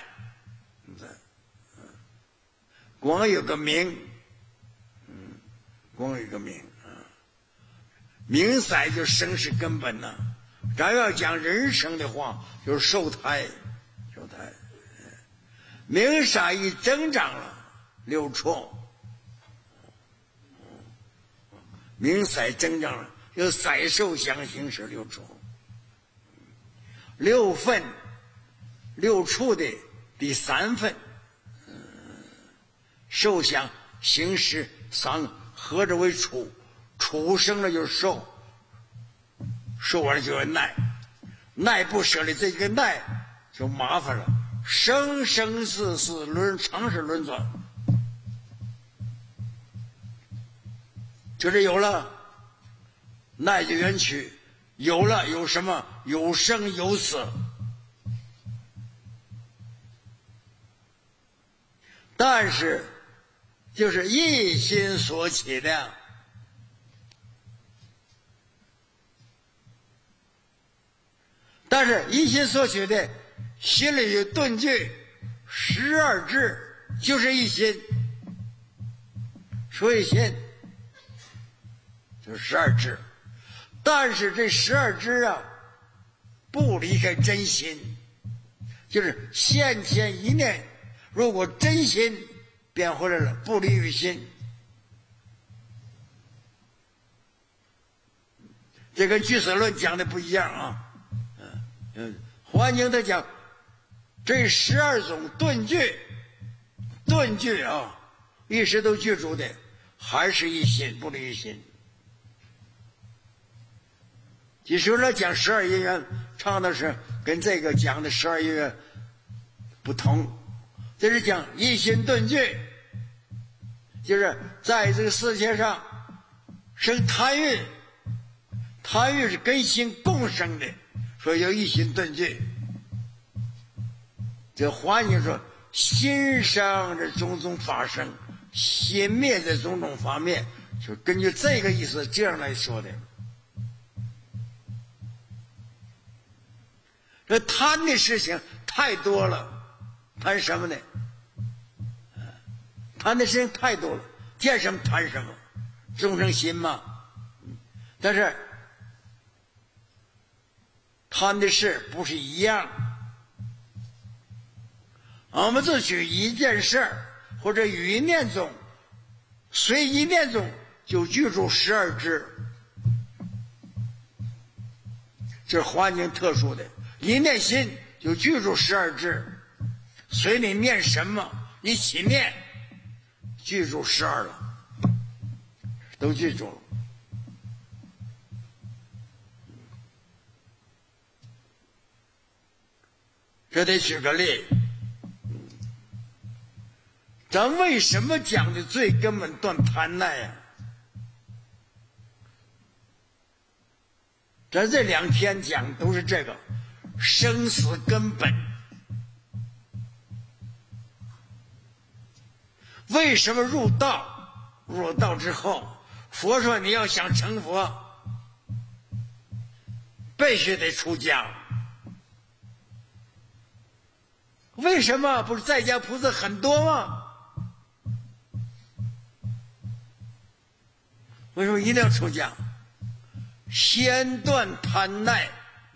光有个明，嗯，光有个明。明塞就生是根本呐、啊，咱要讲人生的话，就是受胎，受胎。明塞一增长了，六处，明塞增长了，就塞受相行是六处，六分，六处的第三分，嗯，受想行识三合着为处。处生了就是受，受完了就要耐，耐不舍的这个耐就麻烦了，生生世世轮常是轮转，就是有了耐就远去，有了有什么？有生有死，但是就是一心所起的。但是一心所取的心里有顿句，十二支就是一心，说一心就是十二支。但是这十二支啊，不离开真心，就是现前一念，如果真心变回来了，不离于心。这跟俱舍论讲的不一样啊。嗯，环境他讲这十二种顿句，顿句啊，一时都具足的，还是一心不离一心。其实呢，讲十二因缘，唱的是跟这个讲的十二因缘不同，这是讲一心顿句，就是在这个世界上生贪欲，贪欲是跟心共生的。所以叫一心顿句。这环境说心生这种种法生，心灭这种种法灭，就根据这个意思这样来说的。这贪的事情太多了，贪什么呢？贪的事情太多了，见什么贪什么，众生心嘛。但是贪的事不是一样，我们只取一件事或者一念中，随一念中就具足十二支，这是环境特殊的。一念心就具足十二支，随你念什么，你起念，具足十二了，都具足了。这得举个例，咱为什么讲的最根本断贪耐呀？ 咱这两天讲都是这个生死根本。为什么入道？入道之后，佛说你要想成佛，必须得出家。为什么？不是在家菩萨很多吗？为什么一定要出家？先断贪耐，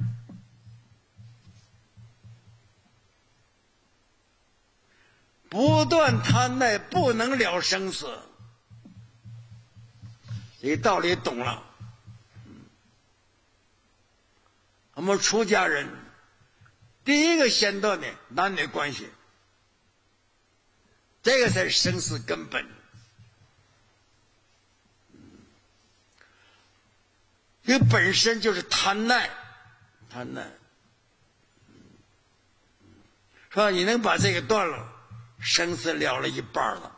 不断贪耐不能了生死。这道理懂了。我们出家人第一个先断的男女关系，这个才是生死根本。这本身就是贪耐，贪耐。说你能把这个断了，生死了了一半了，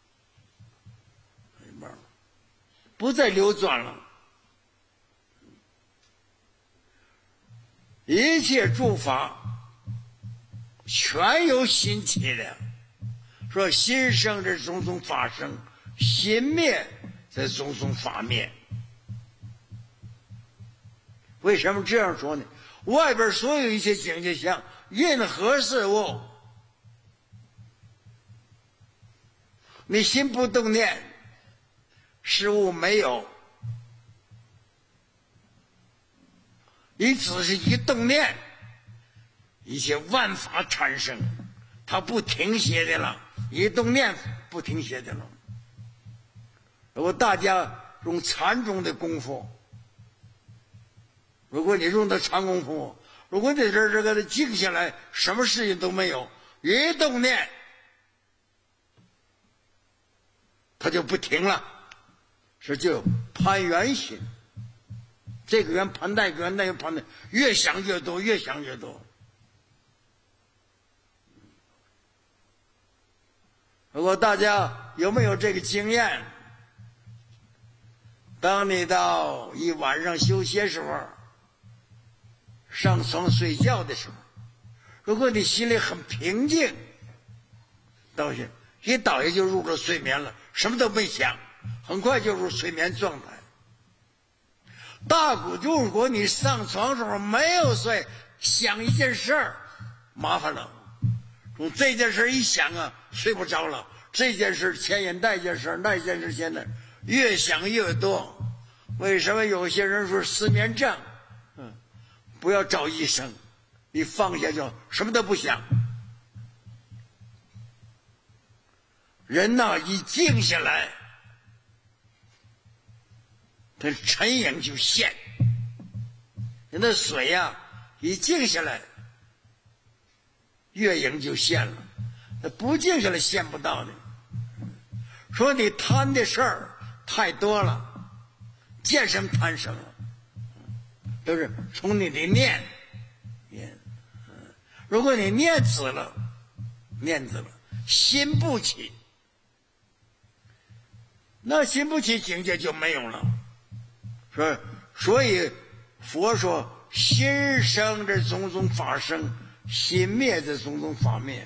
一半了，不再流转了。一切诸法全由心起的，说心生这种种法生，心灭这种种法灭。为什么这样说呢？外边所有一切境界相，任何事物，你心不动念，事物没有。你只是一动念，一切万法产生，它不停歇的了，一动念不停歇的了。如果大家用禅宗的功夫，如果你用的禅功夫，如果你这这个静下来，什么事情都没有，一动念，它就不停了，是就攀缘心。这个缘盘那个缘，那个盘那，越想越多，越想越多。如果大家有没有这个经验？当你到一晚上休息时候，上床睡觉的时候，如果你心里很平静，倒是一倒下就入了睡眠了，什么都没想，很快就入睡眠状态。大鼓，如果你上床的时候没有睡，想一件事儿，麻烦了。从这件事一想啊，睡不着了。这件事牵引那件事，那件事牵引，越想越多。为什么有些人说失眠症？嗯，不要找医生，你放下就什么都不想。人呐，一静下来，它沉影就现。人的水呀、啊，一静下来，月影就现了。那不静下来现不到的。说你贪的事儿太多了，见什么贪什么，都是从你的念念。如果你念死了，念死了，心不起，那心不起境界就没有了。说，所以佛说心生这种种法生，心灭这种种法灭。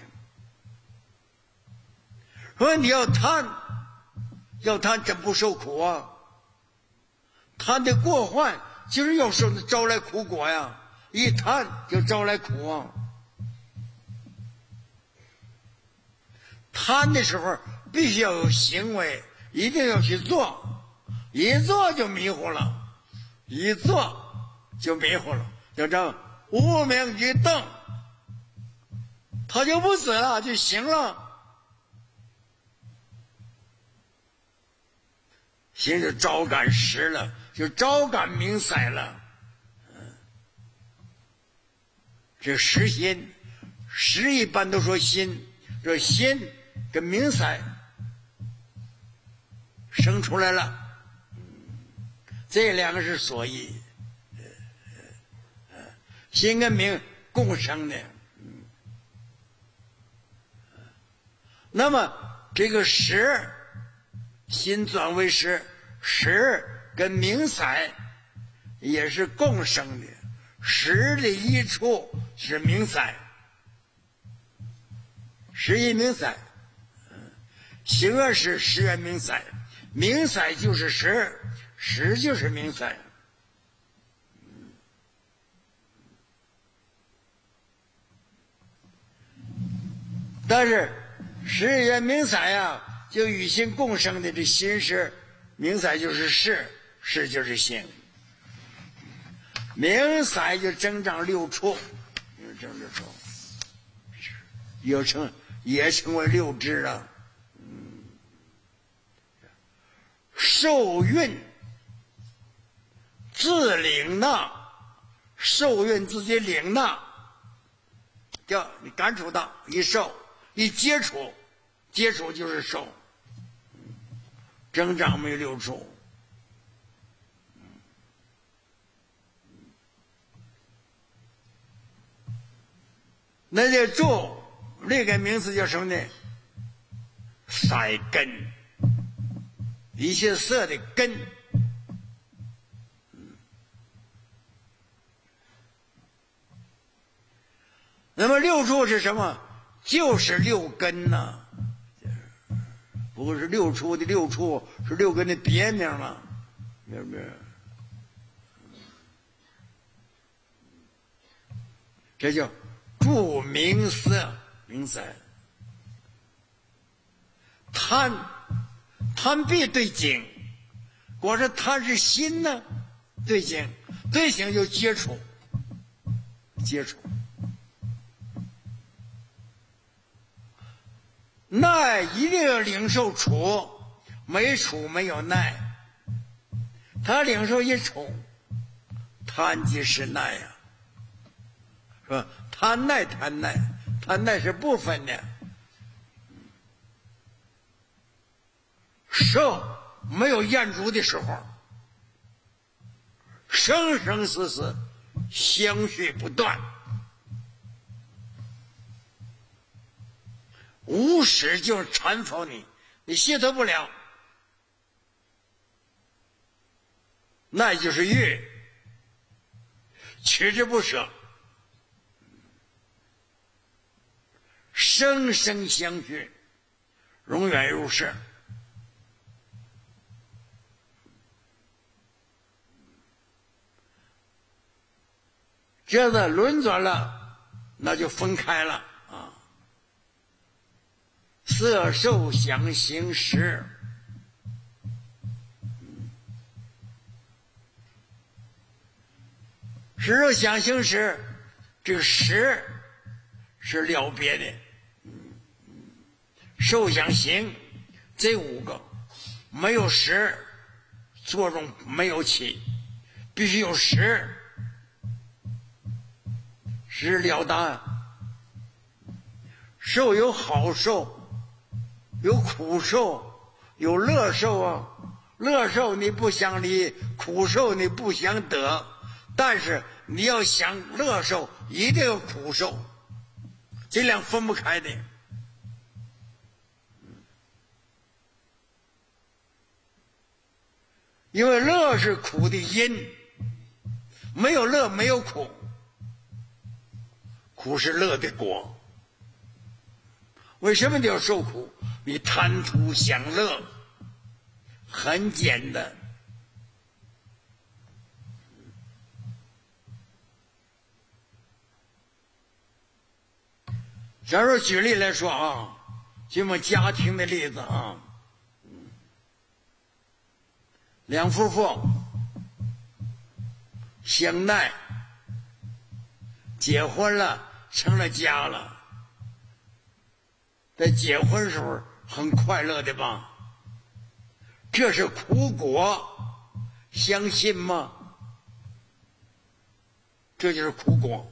说你要贪，要贪真不受苦啊！贪的过患就是要受招来苦果呀，一贪就招来苦啊。贪的时候必须要有行为，一定要去做，一做就迷糊了，一做就迷糊了，就这样无名一动，他就不死了，就行了。心就招感识了，就招感明色了。嗯，这识心，识一般都说心，这心跟明色生出来了，这两个是所依。心跟明共生的。那么这个识，心转为识，识跟明色也是共生的。十的一处是明赛，十一明赛，星月是十元明赛，明赛就是十，十就是明赛。但是十元明赛呀，就与心共生的这心是明赛就是事，事就是心。明赛就增长六处，增六处，又称也称为六支啊。嗯，受孕自领纳，受孕自己领纳，叫你感触到一受一接触，接触就是受，增长没六处。那这住那个名词叫什么呢？色根，一切色的根。那么六处是什么？就是六根呐、啊，不过是六处的六处是六根的别名了，明白没有？这叫住明色，明色。贪，贪必对境，光是贪是心呢，对境，对境就接触，接触。耐一定要领受处，没处没有耐。他领受一处，贪即是耐呀、啊，是吧？贪耐贪耐，贪耐是不分的。受没有厌足的时候，生生死死相续不断。无始就是缠缚你，你卸脱不了，那就是欲，取之不舍，生生相续，永远如是。这个轮转了，那就分开了啊。色受想行识，识受想行识，这个识是了别的，受想行这五个没有识作用没有起，必须有识，识了答。受有好受，有苦受，有乐受啊。乐受你不想离，苦受你不想得，但是你要想乐受，一定有苦受，这两分不开的。因为乐是苦的因，没有乐没有苦，苦是乐的果。为什么你要受苦？你贪图享乐，很简单。假如举例来说啊，就我们家庭的例子啊，两夫妇相爱，结婚了，成了家了。在结婚时候很快乐的吧？这是苦果，相信吗？这就是苦果。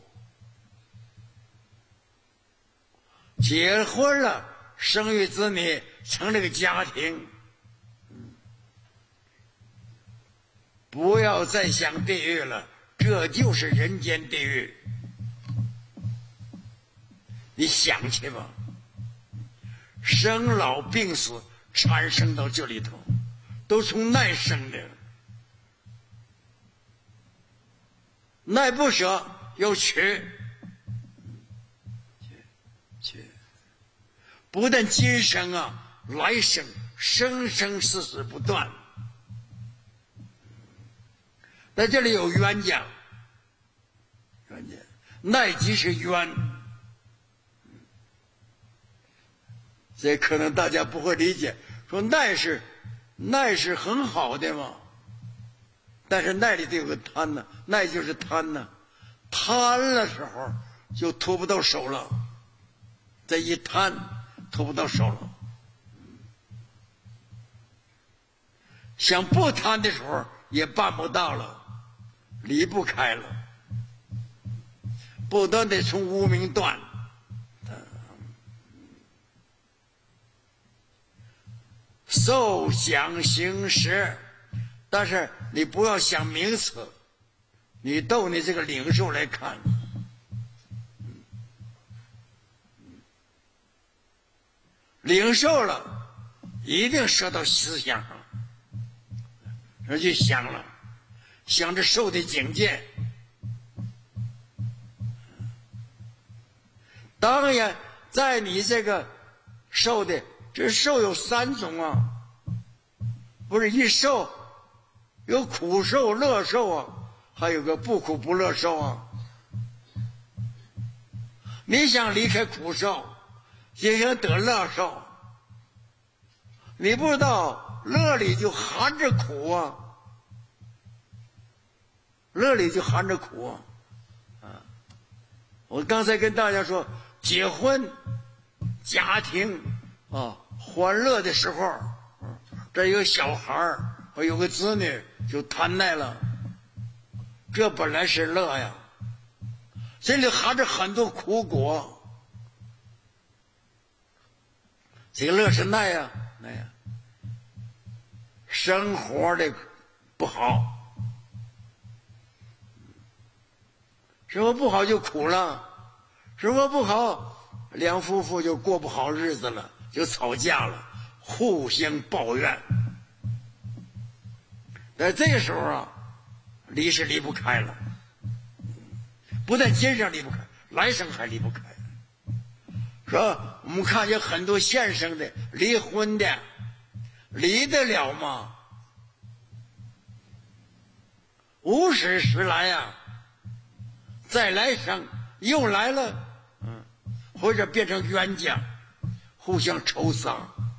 结婚了，生育子女，成了个家庭，不要再想地狱了，这就是人间地狱。你想去吧。生老病死产生到这里头，都从那生的。 耐不舍有取，取，不但今生啊，来生生生世世不断。在这里有冤讲，冤讲，耐即是冤，这可能大家不会理解，说耐是耐是很好的嘛，但是耐里头有个贪呢，耐就是贪呢，贪了时候就拖不到手了，这一贪拖不到手了，想不贪的时候也办不到了。离不开了，不断的从无明断，受想行识，但是你不要想名词，你逗你这个领受来看，领受了，一定说到思想上，而去想了。想着受的境界，当然在你这个受的，这受有三种啊，不是一受，有苦受、乐受啊，还有个不苦不乐受啊。你想离开苦受，也想得乐受，你不知道乐里就含着苦啊。乐里就含着苦啊！我刚才跟大家说，结婚、家庭啊，欢乐的时候，这有小孩儿，有个子女就贪爱了，这本来是乐呀，这里含着很多苦果。这个乐是耐呀，耐呀，生活的不好。生活不好就苦了，生活不好，两夫妇就过不好日子了，就吵架了，互相抱怨。在这个时候啊，离是离不开了，不但今生离不开，来生还离不开。说我们看见很多现生的离婚的，离得了吗？无始时来呀、啊。再来生又来了，嗯，或者变成冤家，互相仇杀，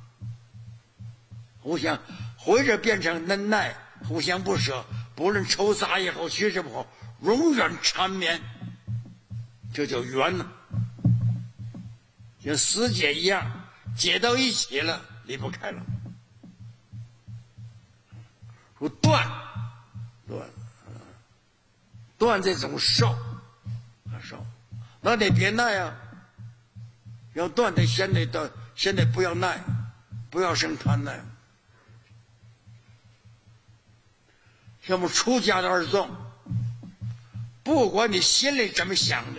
互相或者变成恩爱，互相不舍，不论仇杀也好，学什么好，永远缠绵，这叫缘呢，像死结一样，结到一起了，离不开了。说断，断，断这种受。受，那得别耐啊！要断的，先得断，先得不要耐，不要生贪耐。像我们出家的二众，不管你心里怎么想的，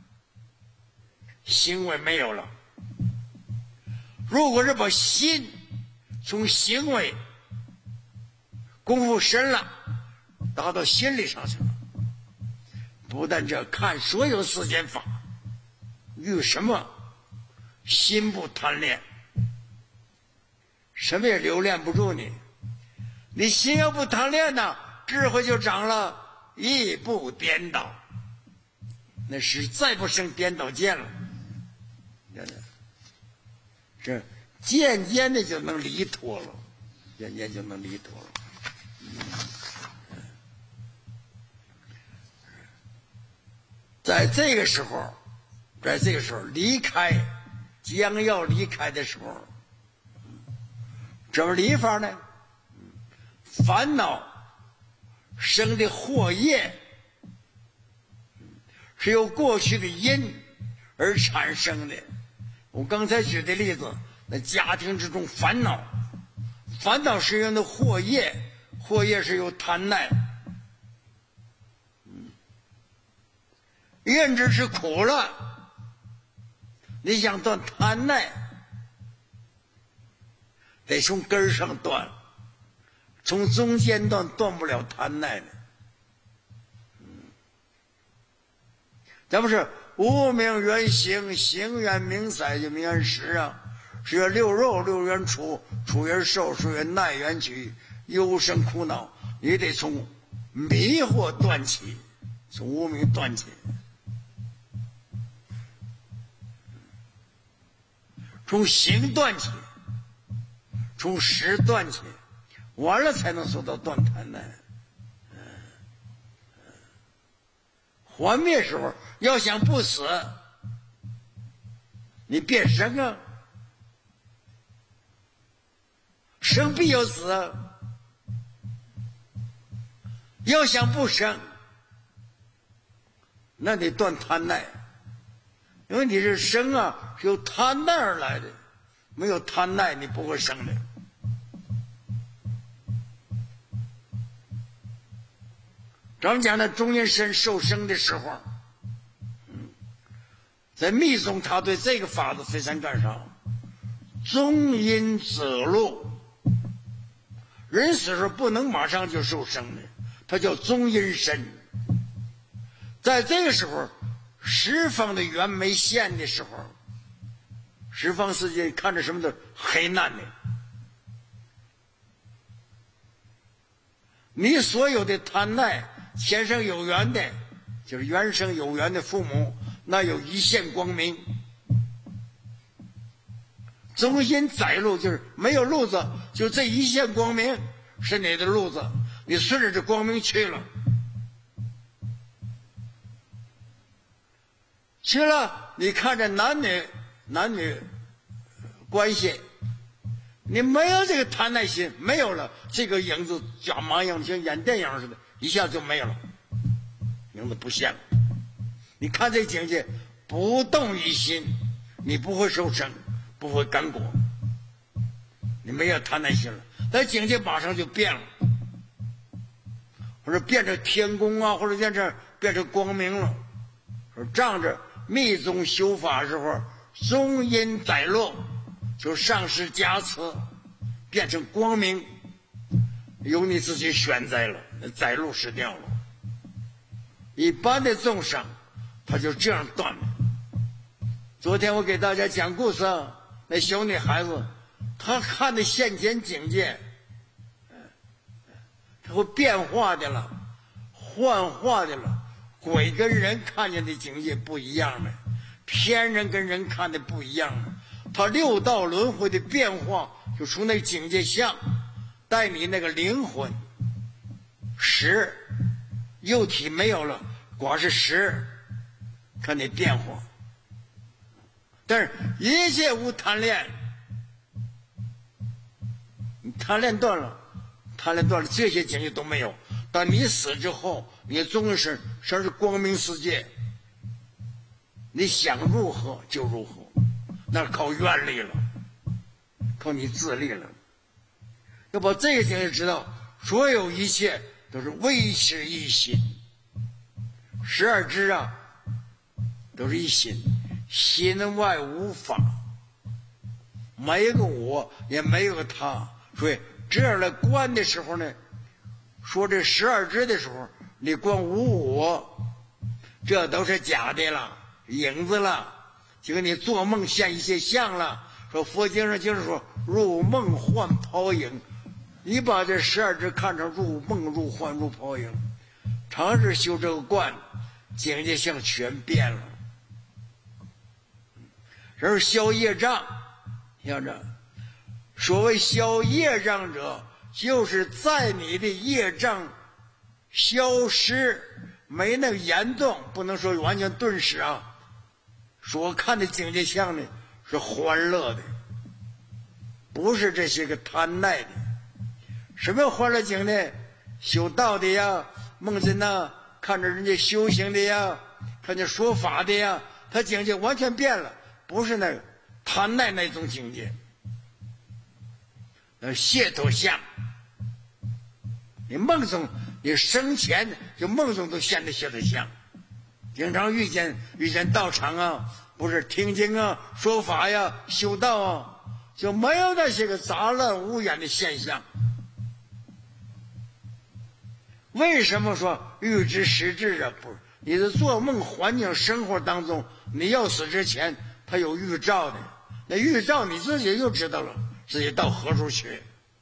行为没有了。如果是把心从行为功夫深了，达到心理上去了。不但这看所有世间法，遇什么心不贪恋，什么也留恋不住你。你心要不贪恋呢，智慧就长了，亦不颠倒，那是再不生颠倒见了。这渐渐的就能离脱了，渐渐就能离脱了。在这个时候，在这个时候离开，将要离开的时候，怎么离法呢？烦恼生的祸业是由过去的因而产生的。我刚才举的例子，那家庭之中烦恼，烦恼是由的祸业，祸业是由贪爱。认知是苦了，你想断贪爱，得从根儿上断，从中间断断不了贪爱的。 咱不是无名缘行，行缘名色，就名缘实啊。是缘六肉，六缘出，出缘受，受缘耐缘取，忧生苦恼，你得从迷惑断起，从无名断起，从行断起，从识断起，完了才能做到断贪呢。还灭时候要想不死，你变生啊，生必有死啊。要想不生，那得断贪耐，因为你是生啊，是由贪耐而来的，没有贪耐你不会生的。咱们讲的中阴身受生的时候，嗯，在密宗他对这个法子非常干啥？中阴子路，人死时不能马上就受生的，它叫中阴身。在这个时候，十方的缘没现的时候，十方世界看着什么的黑暗的，你所有的贪耐，前生有缘的，就是原生有缘的父母，那有一线光明。中阴窄路就是没有路子，就这一线光明是你的路子，你顺着这光明去了，去了，你看着男女男女关系，你没有这个贪耐心，没有了，这个影子假麻样像演电影似的，一下就没有了，影子不现了。你看这境界不动于心，你不会受生，不会干果，你没有贪耐心了，那境界马上就变了，或者变成天宫啊，或者变成变成光明了。说仗着密宗修法时候，中阴载落，就上师加持，变成光明，由你自己选择了，那载路失掉了。一般的众生他就这样断了。昨天我给大家讲故事，那小女孩子她看的现前境界，她会变化的了，幻化的了，鬼跟人看见的境界不一样的，天人跟人看的不一样的，他六道轮回的变化就从那境界相带你那个灵魂识肉体没有了，光是识看你变化。但是一切无贪恋，你贪恋断了，贪恋断了，这些境界都没有。当你死之后，你终身身是光明世界，你想如何就如何，那靠愿力了，靠你自力了。要把这个境界知道，所有一切都是唯是一心，十二支啊都是一心，心外无法，没有个我也没有个他。所以这样来观的时候呢，说这十二支的时候，你观无我，这都是假的了，影子了，就跟你做梦现一些相了。说佛经上就是说入梦幻泡影，你把这十二支看成入梦入幻入泡影，尝试修这个观，境界相全变了。这是消业障，想着所谓消业障者，就是在你的业障消失没那个严重，不能说完全顿时啊，所看的境界相呢是欢乐的，不是这些个贪耐的。什么欢乐境呢？修道的呀，梦见呐，看着人家修行的呀，看见说法的呀，他境界完全变了，不是那个贪耐那种境界。呃，解脱相，你梦中你生前就梦中都现的解脱相，经常遇见遇见道场啊，不是听经啊，说法呀，修道啊，就没有那些个杂乱无缘的现象。为什么说欲知实质啊？不是， 你的做梦环境生活当中，你要死之前它有预兆的，那预兆你自己就知道了自己到何处去。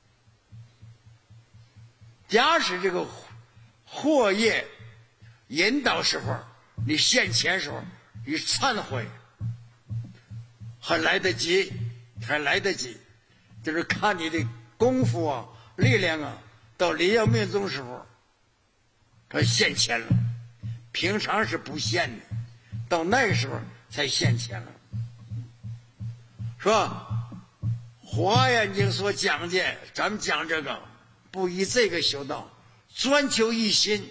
假使这个祸业引导时候，你现前时候你忏悔还来得及，还来得及，就是看你的功夫啊力量啊，到临要命终时候它现前了，平常是不现的，到那个时候才现前了，是吧？华严经所讲的，咱们讲这个不以这个修道，专求一心。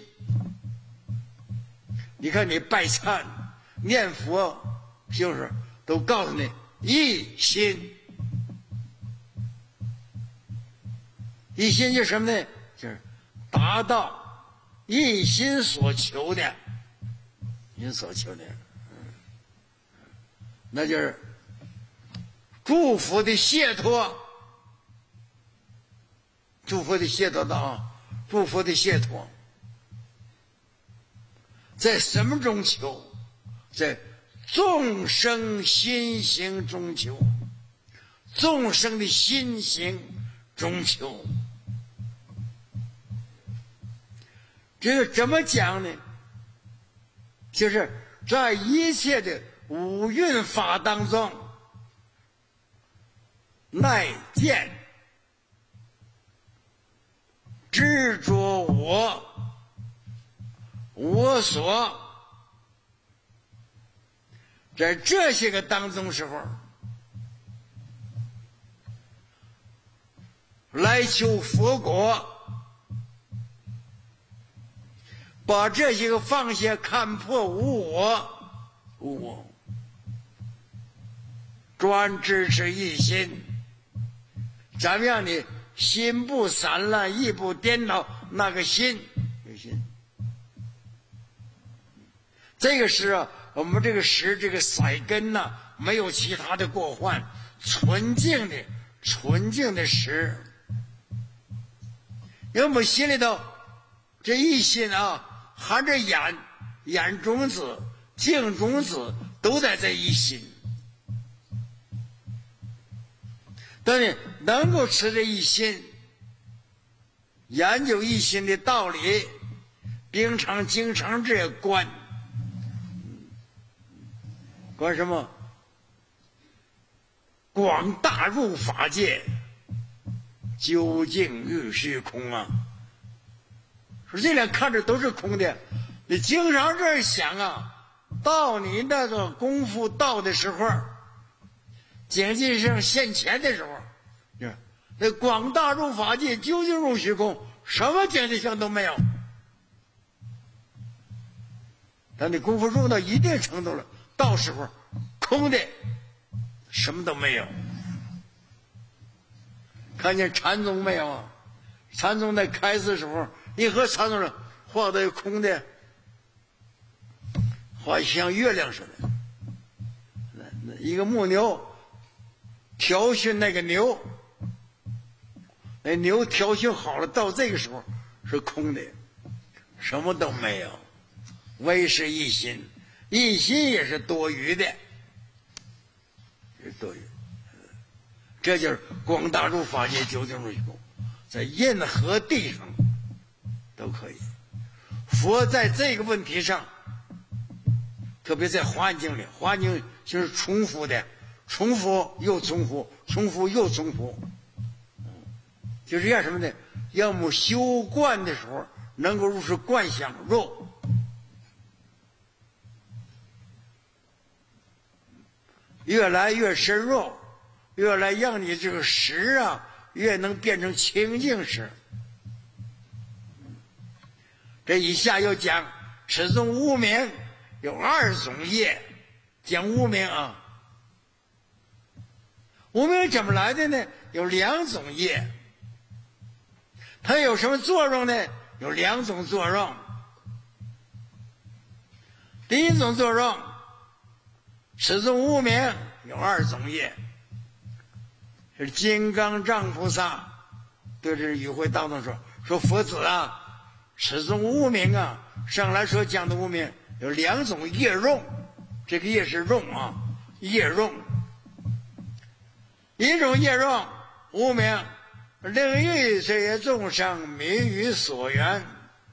你看你拜忏念佛就是都告诉你一心，一心就是什么呢？就是达到一心所求的，一心所求的，那就是祝福的解脱，祝福的解脱道啊，祝福的解脱，在什么中求？在众生心行中求，众生的心行中求。这个怎么讲呢？就是在一切的五蕴法当中，乃见执着我我所，在这些个当中时候来求佛果，把这些个放下，看破无我无我，专支持一心，咱们让你心不散乱，意不颠倒，那个心有心，这个是啊，我们这个识这个色根呐、啊，没有其他的过患，纯净的纯净的识。因为我们心里头这一心啊，含着眼眼种子净种子都在这一心，当你能够持这一心，研究一心的道理，平常经常这观观什么？广大入法界，究竟欲虚空啊！说这俩看着都是空的，你经常这样想啊，到你那个功夫到的时候，经济上现钱的时候，那广大入法界，究竟入虚空，什么经济性都没有。当你功夫入到一定程度了，到时候空的什么都没有。看见禅宗没有啊？禅宗在开示的时候，一和禅宗上画的空的，画像月亮似的。那那一个木牛调训那个牛，那牛调训好了，到这个时候是空的，什么都没有，唯是一心，一心也是多余的，是多余。这就是广大入法界，究竟入虚空，在任何地方都可以。佛在这个问题上，特别在华严经里，华严经就是重复的，重复又重复，重复又重复，就是要什么呢？要么修观的时候能够入是观想入，越来越深入，越来让你这个识啊越能变成清净识。这以下又讲此中无明有二种业，讲无明啊，无明怎么来的呢？有两种业，它有什么作用呢？有两种作用。第一种作用，此中无明有二种业，是金刚藏菩萨对这与会当中说，说佛子啊，此中无明啊，上来所讲的无明有两种业用，这个业是用啊，业用。一种业用无明，另一这些众生迷于所缘，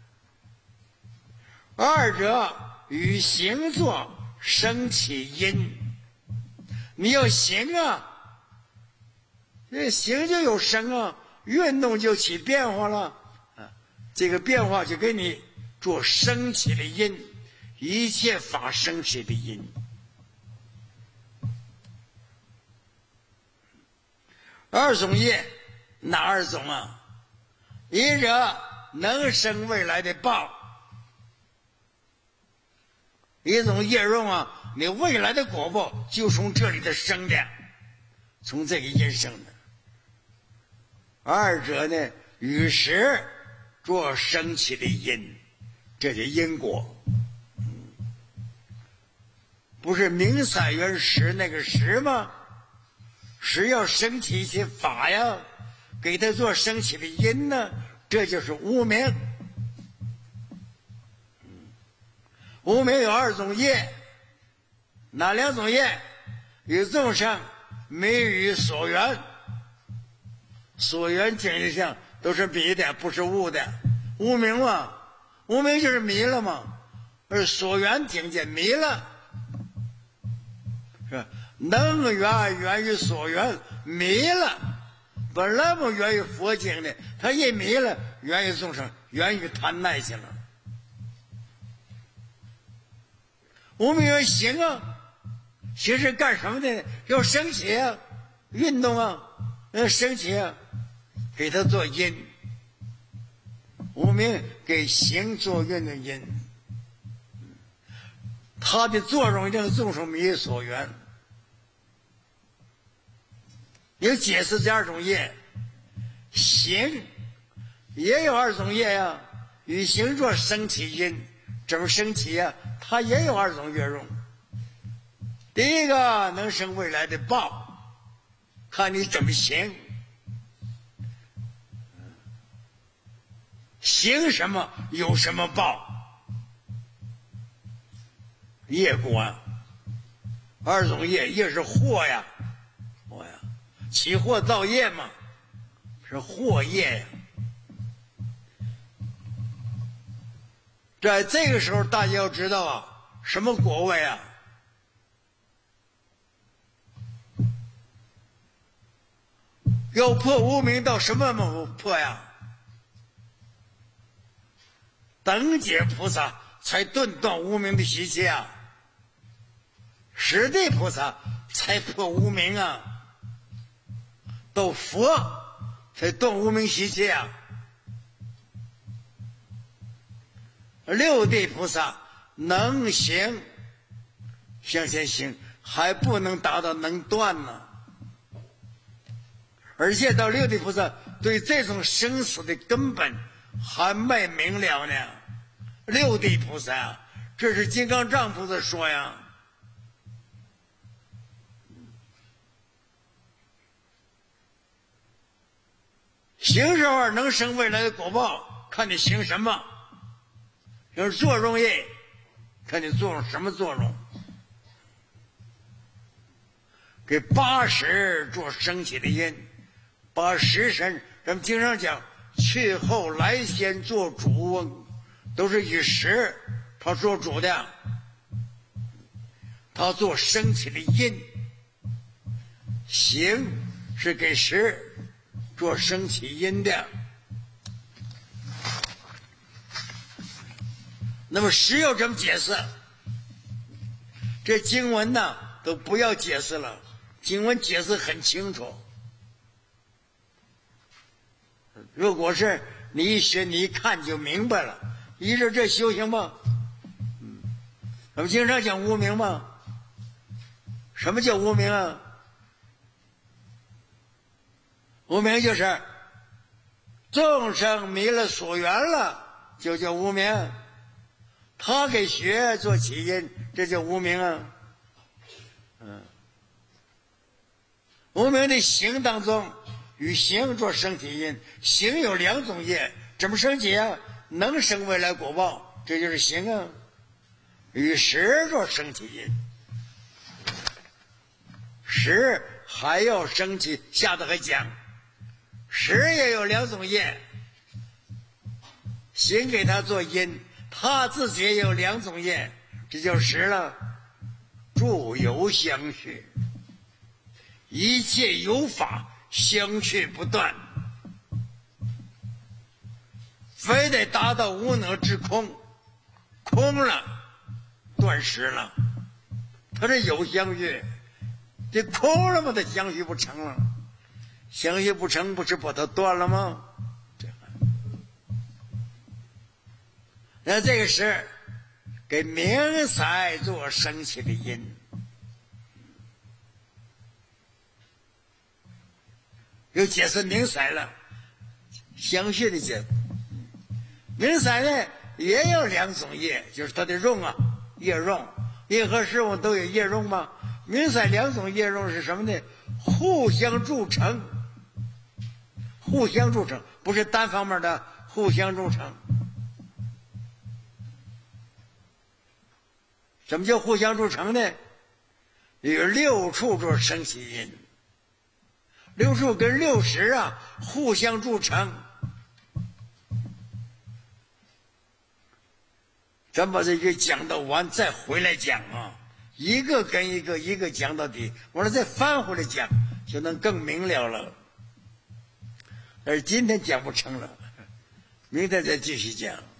二者与行作生起因。你要行啊，这行就有生啊，运动就起变化了啊，这个变化就给你做升起的因，一切法升起的因。二种业，哪二种啊？一者能生未来的报，一种业用啊，你未来的果报就从这里的生的，从这个因生的。二者呢，与时做升起的因，这叫因果。不是明三元时那个时吗？时要升起一些法呀，给他做升起的因呢，这就是无明。无明有二种业，哪两种业？与众生迷于所缘，所缘境界上都是迷的，不是悟的。无明嘛，无明就是迷了嘛，而所缘境界迷了，是吧？能缘源于所缘，迷了，本来不源于佛经的，他一迷了，源于众生，源于贪爱去了。无明有行啊，行是干什么的？要升起啊，运动啊，要升起啊，给他做因。无明给行做运的因，它的作用令众生迷所缘。有解释这二种业，行也有二种业呀、啊，与行作升起因，怎么升起呀、啊？它也有二种业用。第一个能生未来的报，看你怎么行，行什么有什么报，业果。二种业，业是祸呀，祸呀。起祸造业嘛，是祸业呀。在这个时候，大家要知道啊，什么果位啊？要破无明到什么么破呀？等觉菩萨才顿断无明的习气啊，实地菩萨才破无明啊。到佛才断无明习气啊，六地菩萨能行向前行，还不能达到能断呢。而且到六地菩萨对这种生死的根本还没明了呢。六地菩萨，这是金刚藏菩萨说呀。行时候能生未来的果报，看你行什么。要是作用业，看你作用什么作用。给八识做升起的因，把识神，咱们经常讲去后来先做主，都是以识他做主的，他做升起的因。行是给识做升起因的。那么识要怎么解释？这经文呢都不要解释了，经文解释很清楚。如果是你一学你一看就明白了，你说这修行吗？嗯，我们经常讲无明吗？什么叫无明啊？无明就是众生迷了所缘了，就叫无明。他给学做起因，这叫无明啊。嗯，无明的行当中，与行做升起因，行有两种业，怎么升起啊？能生未来果报，这就是行啊。 与时着生起音，时还要生起，下头还讲，时也有两种业，行给他做因，他自己也有两种业，这就时了。诸有相续，一切有法相续不断，非得达到无能之空，空了断时了。他这有相续，这空了吗？他相续不成了，相续不成，不是把它断了吗？那这个是给明彩做生起的因。又解释明彩了，相续的解。明彩呢也有两种业，就是它的用啊，业用，业和事物都有业用吗？明彩两种业用是什么呢？互相助成，互相助成，不是单方面的互相助成。什么叫互相助成呢？与六处做生起因，六处跟六十啊互相助成。咱把这个讲到完再回来讲啊，一个跟一个一个讲到底，完了再翻回来讲，就能更明了了。而今天讲不成了，明天再继续讲。